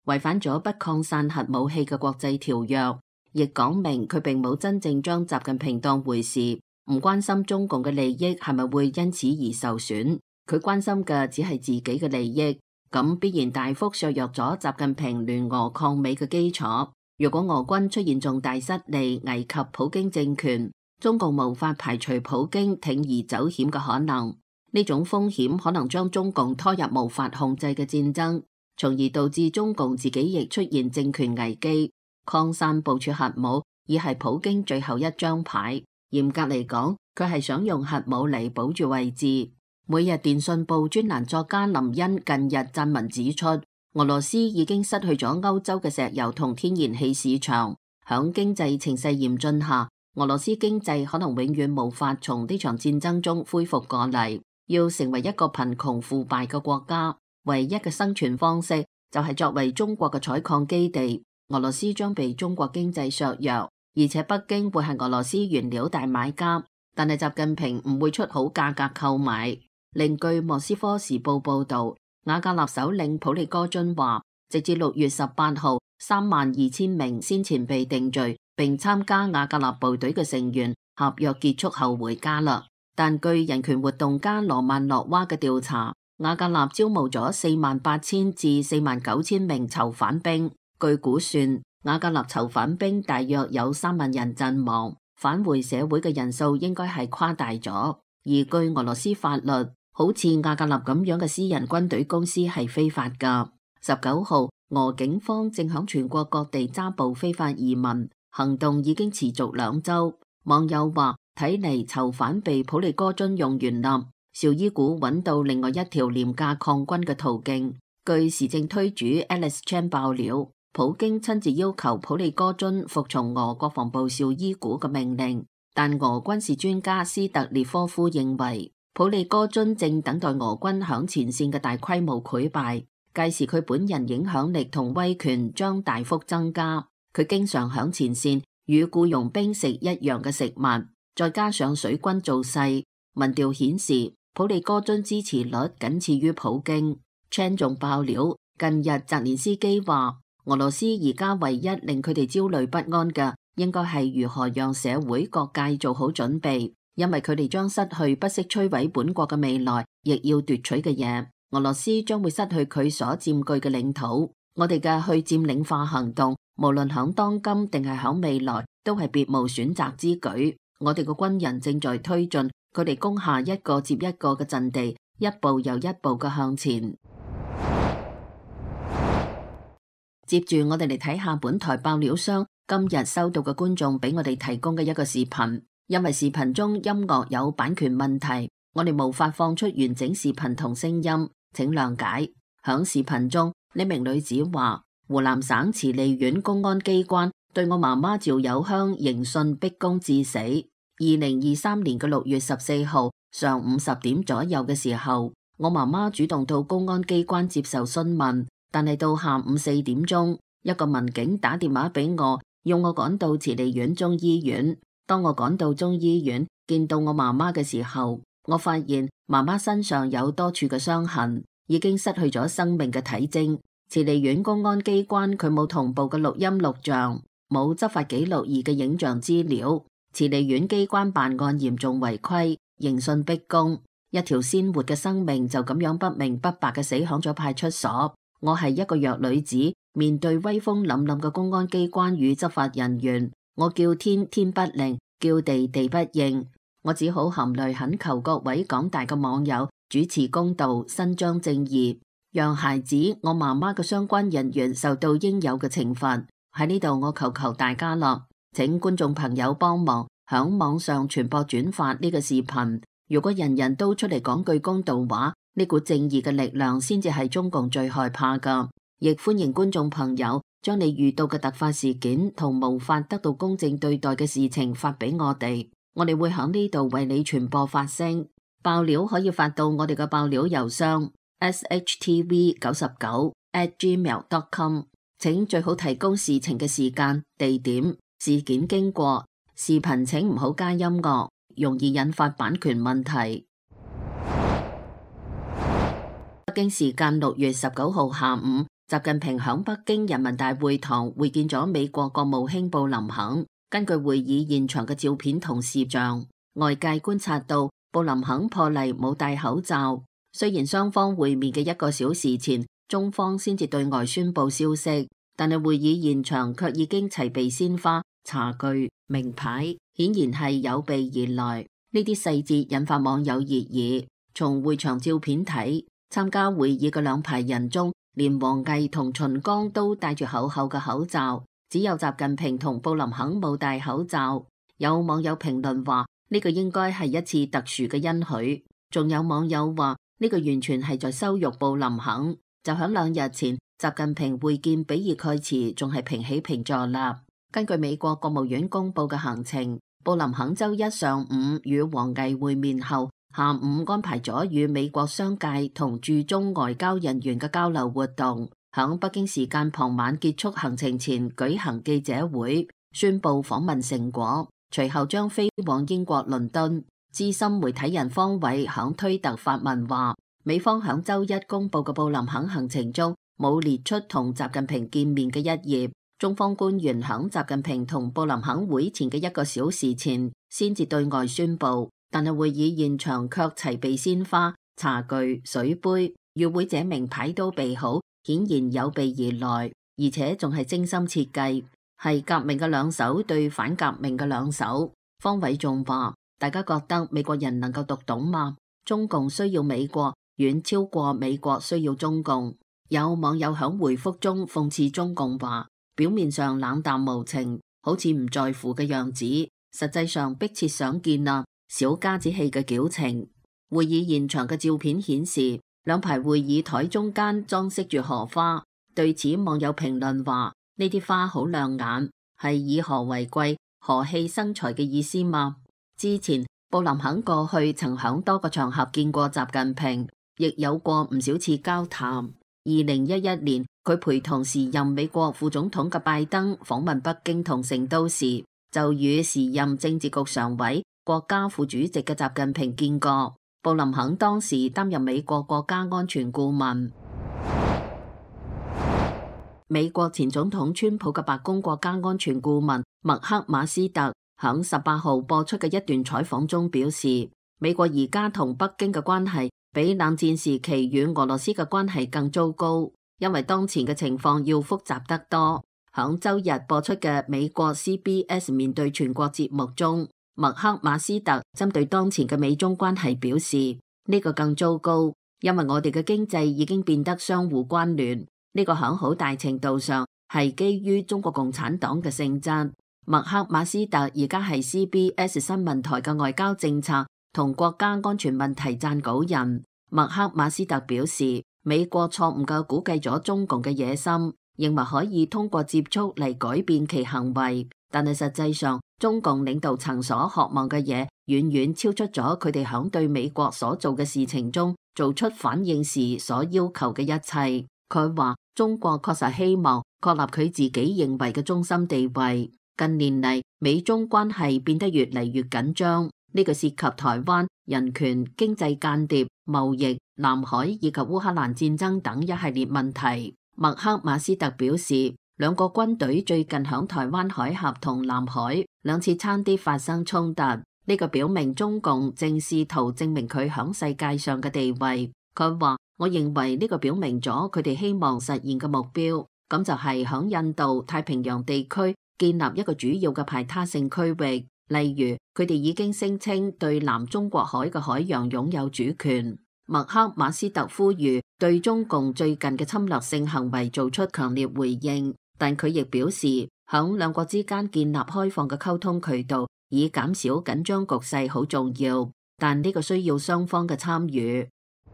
違反咗不擴散核武器嘅國際條約，亦講明佢並冇真正將習近平當回事，唔關心中共嘅利益係咪會因此而受損，佢關心嘅只係自己嘅利益，咁必然大幅削弱咗習近平聯俄抗美嘅基礎。如果俄軍出現重大失利，危及普京政權，中共無法排除普京鋌而走險嘅可能。呢種風險可能將中共拖入無法控制嘅戰爭，從而導致中共自己亦出現政權危機。擴散部署核武已係普京最後一張牌。嚴格嚟講，佢係想用核武嚟保住位置。每日電訊報專欄作家林恩近日撰文指出，俄羅斯已經失去咗歐洲嘅石油同天然氣市場，響經濟情勢嚴峻下，俄羅斯經濟可能永遠無法從呢場戰爭中恢復過嚟。要成為一個貧窮腐敗嘅國家，唯一嘅生存方式就係作為中國嘅採礦基地。俄羅斯將被中國經濟削弱，而且北京會係俄羅斯原料大買家，但係習近平唔會出好價格購買。另據莫斯科時報報道，瓦格納首領普利戈津話，直至六月十八號，三萬二千名先前被定罪並參加瓦格納部隊嘅成員合約結束後回家啦。但據人權活動家羅曼諾娃嘅調查，瓦格納招募咗四萬八千至四萬九千名囚犯兵。據估算，瓦格納囚犯兵大約有三萬人陣亡，返回社會嘅人數應該係誇大咗。而據俄羅斯法律，好似瓦格納咁樣嘅私人軍隊公司係非法㗎。十九號，俄警方正響全國各地抓捕非法移民，行動已經持續兩週。網友話，睇嚟囚犯被普利戈津用完啦，紹伊古揾到另外一條廉價抗軍嘅途徑。據時政推主 Alice Chan 爆料，普京親自要求普利戈津服從俄國防部紹伊古嘅命令，但俄軍事專家斯特列科夫認為，普利戈津正等待俄軍響前線嘅大規模潰敗，屆時佢本人影響力同威權將大幅增加。佢經常響前線與僱傭兵食一樣嘅食物，再加上水軍造勢，民調顯示普利戈津支持率僅次於普京。Chan 仲爆料，近日澤連斯基話，俄羅斯而家唯一令佢哋焦慮不安嘅，應該係如何讓社會各界做好準備，因為佢哋將失去不惜摧毀本國嘅未來，亦要奪取嘅嘢。俄羅斯將會失去佢所佔據嘅領土。我哋嘅去佔領化行動，無論響當今定係響未來，都係別無選擇之舉。我哋嘅軍人正在推進，佢哋攻下一個接一個嘅陣地，一步又一步嘅向前。接住我哋嚟睇下本台爆料箱今日收到嘅觀眾俾我哋提供嘅一個視頻，因為視頻中音樂有版權問題，我哋無法放出完整視頻同聲音，請諒解。響視頻中，呢名女子話，湖南省慈利縣公安機關對我媽媽趙有香刑訊逼供致死。二零二三年嘅六月十四號上午十點左右嘅時候，我媽媽主動到公安機關接受詢問，但係到下午四點鐘，一個民警打電話俾我，要我趕到慈利縣中醫院。當我趕到中醫院，見到我媽媽嘅時候，我發現媽媽身上有多處嘅傷痕，已經失去咗生命嘅體徵。慈利縣公安機關佢冇同步嘅錄音錄像，冇執法記錄儀嘅影像資料。慈利縣機關辦案嚴重違規，刑訊逼供，一條鮮活嘅生命就咁樣不明不白嘅死響咗派出所。我係一個弱女子，面對威風凜凜嘅公安機關與執法人員，我叫天天不靈，叫地地不應，我只好含淚懇求各位廣大嘅網友主持公道，伸張正義，讓孩子我媽媽嘅相關人員受到應有嘅懲罰。喺呢度我求求大家啦，請觀眾朋友幫忙響網上傳播轉發呢個視頻。如果人人都出嚟講句公道話，呢股正義嘅力量先至係中共最害怕噶。亦歡迎觀眾朋友將你遇到嘅突發事件同無法得到公正對待嘅事情發俾我哋，我哋會響呢度為你傳播發聲。爆料可以發到我哋嘅爆料郵箱 s h t v 九十九 at gmail dot com， 請最好提供事情嘅時間、地點、事件經過。視頻請唔好加音樂，容易引發版權問題。北京時間六月十九號下午， 習近平響北京人民大會堂會見咗美國國務卿布林肯。根據會議現場嘅照片同攝像，外界觀察到布林肯破例冇戴口罩。雖然雙方會面嘅一個小時前，中方先至對外宣布消息，但係會議現場卻已經齊備鮮花、茶具、名牌，顯然係有備而來。呢啲細節引發網友熱議。從會場照片睇，參加會議嘅兩排人中，連王毅同秦剛都戴住厚厚嘅口罩，只有習近平同布林肯冇戴口罩。有網友評論話呢個應該係一次特殊嘅恩許，仲有網友話呢個完全係在羞辱布林肯。就響兩日前，習近平會見比爾蓋茨仲係平起平坐立。根據美國國務院公布嘅行程，布林肯周一上午與王毅會面後，下午安排咗與美國商界同駐中外交人員嘅交流活動。響北京時間傍晚結束行程前舉行記者會，宣布訪問成果，隨後將飛往英國倫敦。資深媒體人方偉響推特發文話，美方響周一公布嘅布林肯行程中冇列出同習近平見面嘅一頁。中方官員響習近平同布林肯會前嘅一個小時前先至對外宣布，但係會議現場卻齊備鮮花、茶具、水杯，與會者名牌都備好，顯然有備而來，而且仲係精心設計，係革命嘅兩手對反革命嘅兩手。方偉仲話，大家覺得美國人能夠讀懂嗎？中共需要美國，遠超過美國需要中共。有網友響回覆中諷刺中共話，表面上冷淡無情，好似唔在乎嘅樣子，實際上迫切想見啊，小家子氣嘅矯情。會議現場嘅照片顯示，兩排會議台中間裝飾住荷花。對此網友評論話，呢啲花好亮眼，係以和為貴，和氣生財嘅意思嗎？之前布林肯過去曾響多個場合見過習近平，亦有過唔少次交談。二零一一年，佢陪同時任美國副總統嘅拜登訪問北京同成都時，就與時任政治局常委、國家副主席嘅習近平見過。布林肯當時擔任美國國家安全顧問。美國前總統川普嘅白宮國家安全顧問麥克馬斯特響十八號播出嘅一段採訪中表示，美國而家同北京嘅關係比冷戰時期與俄羅斯嘅關係更糟糕，因為當前嘅情況要複雜得多。響周日播出嘅美國 C B S 面對全國節目中，麥克馬斯特針對當前嘅美中關係表示，呢個更糟糕，因為我哋嘅經濟已經變得相互關聯，呢個響好大程度上係基於中國共產黨嘅性質。麥克馬斯特而家係 C B S 新聞台嘅外交政策同國家安全問題撰稿人。麥克馬斯特表示，美國錯誤嘅估計咗中共嘅野心，認為可以通過接觸嚟改變其行為，但係實際上中共領導層所渴望嘅嘢遠遠超出咗佢哋響對美國所做嘅事情中做出反應時所要求嘅一切。佢話中國確實希望確立佢自己認為嘅中心地位。近年嚟，美中關係變得越嚟越緊張，呢個涉及台灣、人權、經濟間諜、貿易、南海以及烏克蘭戰爭等一系列問題。麥克馬斯特表示，兩個軍隊最近響台灣海峽同南海兩次差啲發生衝突，呢個表明中共正試圖證明佢響世界上嘅地位。佢話，我認為呢個表明咗佢哋希望實現嘅目標，咁就係響印度太平洋地區建立一個主要嘅排他性區域，例如佢哋已經聲稱對南中國海嘅海洋擁有主權。麥克馬斯特呼籲對中共最近嘅侵略性行為做出強烈回應，但佢亦表示響兩國之間建立開放嘅溝通渠道，以減少緊張局勢好重要，但呢個需要雙方嘅參與。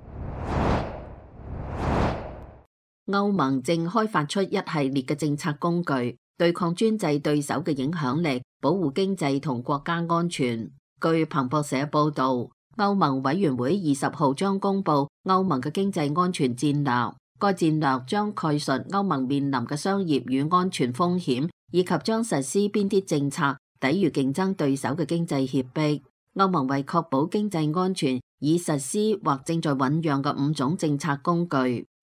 歐盟正開發出一系列嘅政策工具，對抗專制對手嘅影響力，保護經濟同國家安全。據彭博社報道，歐盟委員會二十號將公布歐盟嘅經濟安全戰略，該戰略將概述歐盟面臨嘅商業與安全風險，以及將實施邊啲政策抵禦競爭對手嘅經濟脅迫。歐盟為確保經濟安全，已實施或正在醞釀嘅五種政策工具。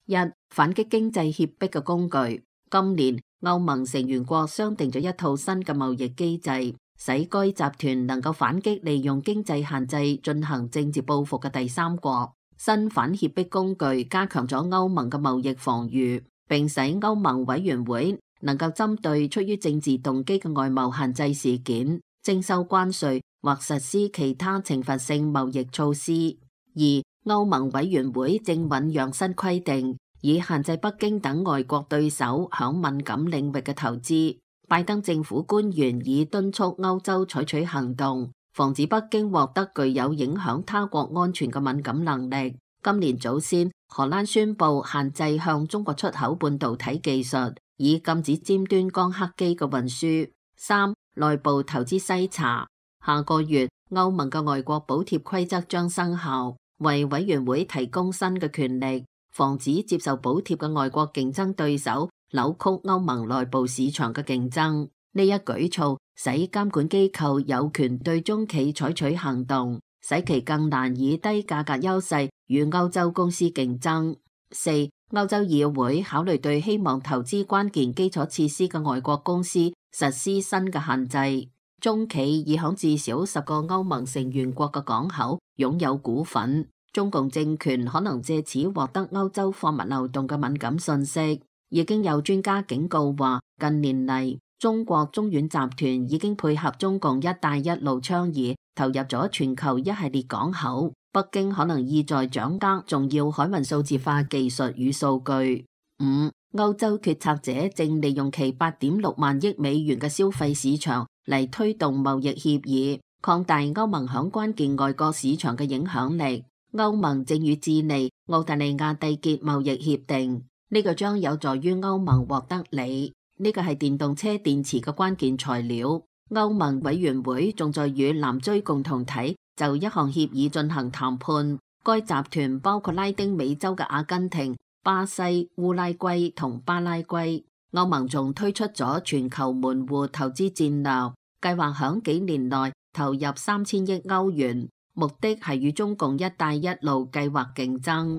一、反擊經濟脅迫嘅工具。今年歐盟成員國商定咗一套新嘅貿易機制，使該集團能夠反擊利用經濟限制進行政治報復嘅第三國。新反脅迫工具加強咗歐盟嘅貿易防禦，並使歐盟委員會能夠針對出於政治動機嘅外貿限制事件徵收關稅或實施其他懲罰性貿易措施。二、歐盟委員會正醞釀新規定，以限制北京等外國對手響敏感領域嘅投資。拜登政府官員已敦促歐洲採取行動，防止北京獲得具有影響他國安全嘅敏感能力。今年早先，荷蘭宣布限制向中國出口半導體技術，以禁止尖端光刻機嘅運輸。三、內部投資篩查。下個月，歐盟嘅外國補貼規則將生效，為委員會提供新嘅權力，防止接受補貼嘅外國競爭對手扭曲歐盟內部市場嘅競爭。呢一舉措使監管機構有權對中企採取行動，使其更難以低價格優勢與歐洲公司競爭。四、歐洲議會考慮對希望投資關鍵基礎設施嘅外國公司實施新嘅限制。中企已響至少十個歐盟成員國嘅港口擁有股份，中共政權可能借此獲得歐洲貨物流動嘅敏感信息。已經有專家警告話，近年嚟中國中遠集團已經配合中共一帶一路倡議，投入咗全球一系列港口。北京可能意在掌握重要海運數字化技術與數據。五、歐洲決策者正利用其八點六萬億美元嘅消費市場嚟推動貿易協議，擴大歐盟響關鍵外國市場嘅影響力。歐盟正與智利、澳大利亞締結貿易協定，呢個將有助於歐盟獲得鋰，呢個係電動車電池嘅關鍵材料。歐盟委員會仲在與南追共同體就一項協議進行談判，該集團包括拉丁美洲嘅阿根廷、巴西、烏拉圭同巴拉圭。歐盟仲推出咗全球門戶投資戰略，計劃響幾年內投入三千億歐元，目的係與中共一帶一路計劃競爭。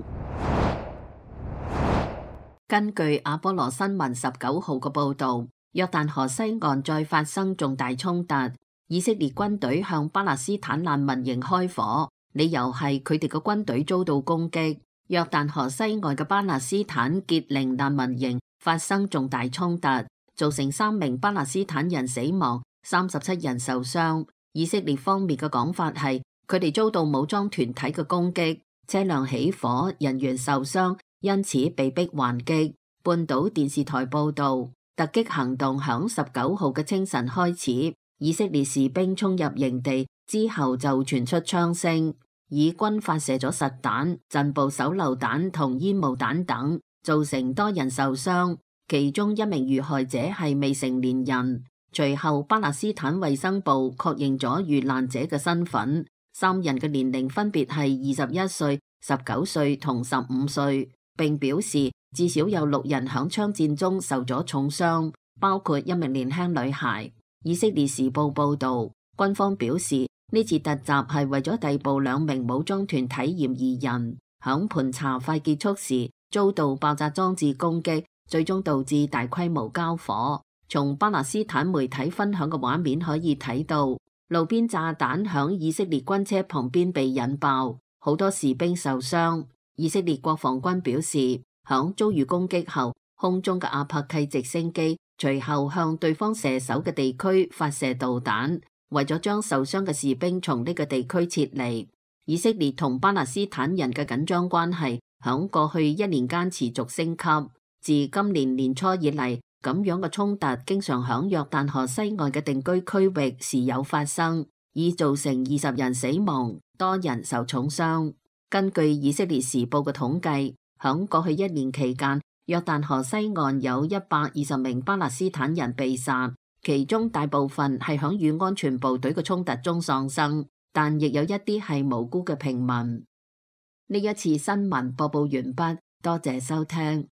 根據阿波羅新聞十九號嘅報道，約旦河西岸再發生重大衝突，以色列軍隊向巴勒斯坦難民營開火，理由係佢哋嘅軍隊遭到攻擊。約旦河西岸嘅巴勒斯坦傑寧難民營發生重大衝突，造成三名巴勒斯坦人死亡，三十七人受傷。以色列方面嘅講法係，佢哋遭到武裝團體嘅攻擊，車輛起火，人員受傷，因此被迫還擊。半島電視台報道，突擊行動響十九號嘅清晨開始，以色列士兵衝入營地之後就傳出槍聲，以軍發射咗實彈、陣步手榴彈同煙霧彈等，造成多人受傷，其中一名遇害者係未成年人。隨後巴勒斯坦衛生部確認咗遇難者嘅身份，三人嘅年齡分別係二十一歲、十九歲同十五歲，並表示至少有六人響槍戰中受咗重傷，包括一名年輕女孩。以色列時報報道，軍方表示呢次突襲係為咗逮捕兩名武裝團體嫌疑人，響盤查快結束時遭到爆炸裝置攻擊，最終導致大規模交火。從巴勒斯坦媒體分享嘅畫面可以睇到，路邊炸彈響以色列軍車旁邊被引爆，好多士兵受傷。以色列國防軍表示，響遭遇攻擊後，空中嘅阿帕契直升機隨後向對方射手嘅地區發射導彈，為咗將受傷嘅士兵從呢個地區撤離。以色列同巴勒斯坦人嘅緊張關係響過去一年間持續升級，自今年年初以嚟，咁樣嘅衝突經常響約旦河西岸嘅定居區域時有發生，已造成二十人死亡，多人受重傷。根據以色列時報嘅統計，響過去一年期間，約旦河西岸有一百二十名巴勒斯坦人被殺，其中大部分係響與安全部隊嘅衝突中喪生，但亦有一啲係無辜嘅平民。呢一次新聞播報完畢，多謝收聽。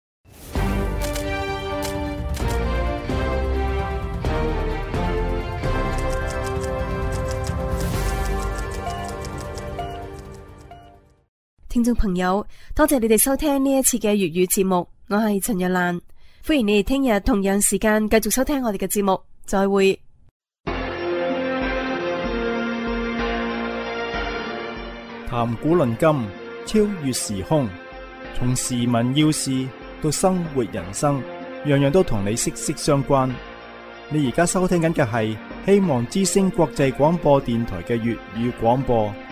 聽眾朋友，多謝你哋收聽呢一次嘅粵語節目，我係陳若蘭，歡迎你哋聽日同樣時間繼續收聽我哋嘅節目，再會。 談古論今，超越時空，從時聞要事到生活人生，樣樣都同你息息相關。你而家收聽緊嘅係希望之聲國際廣播電台嘅粵語廣播。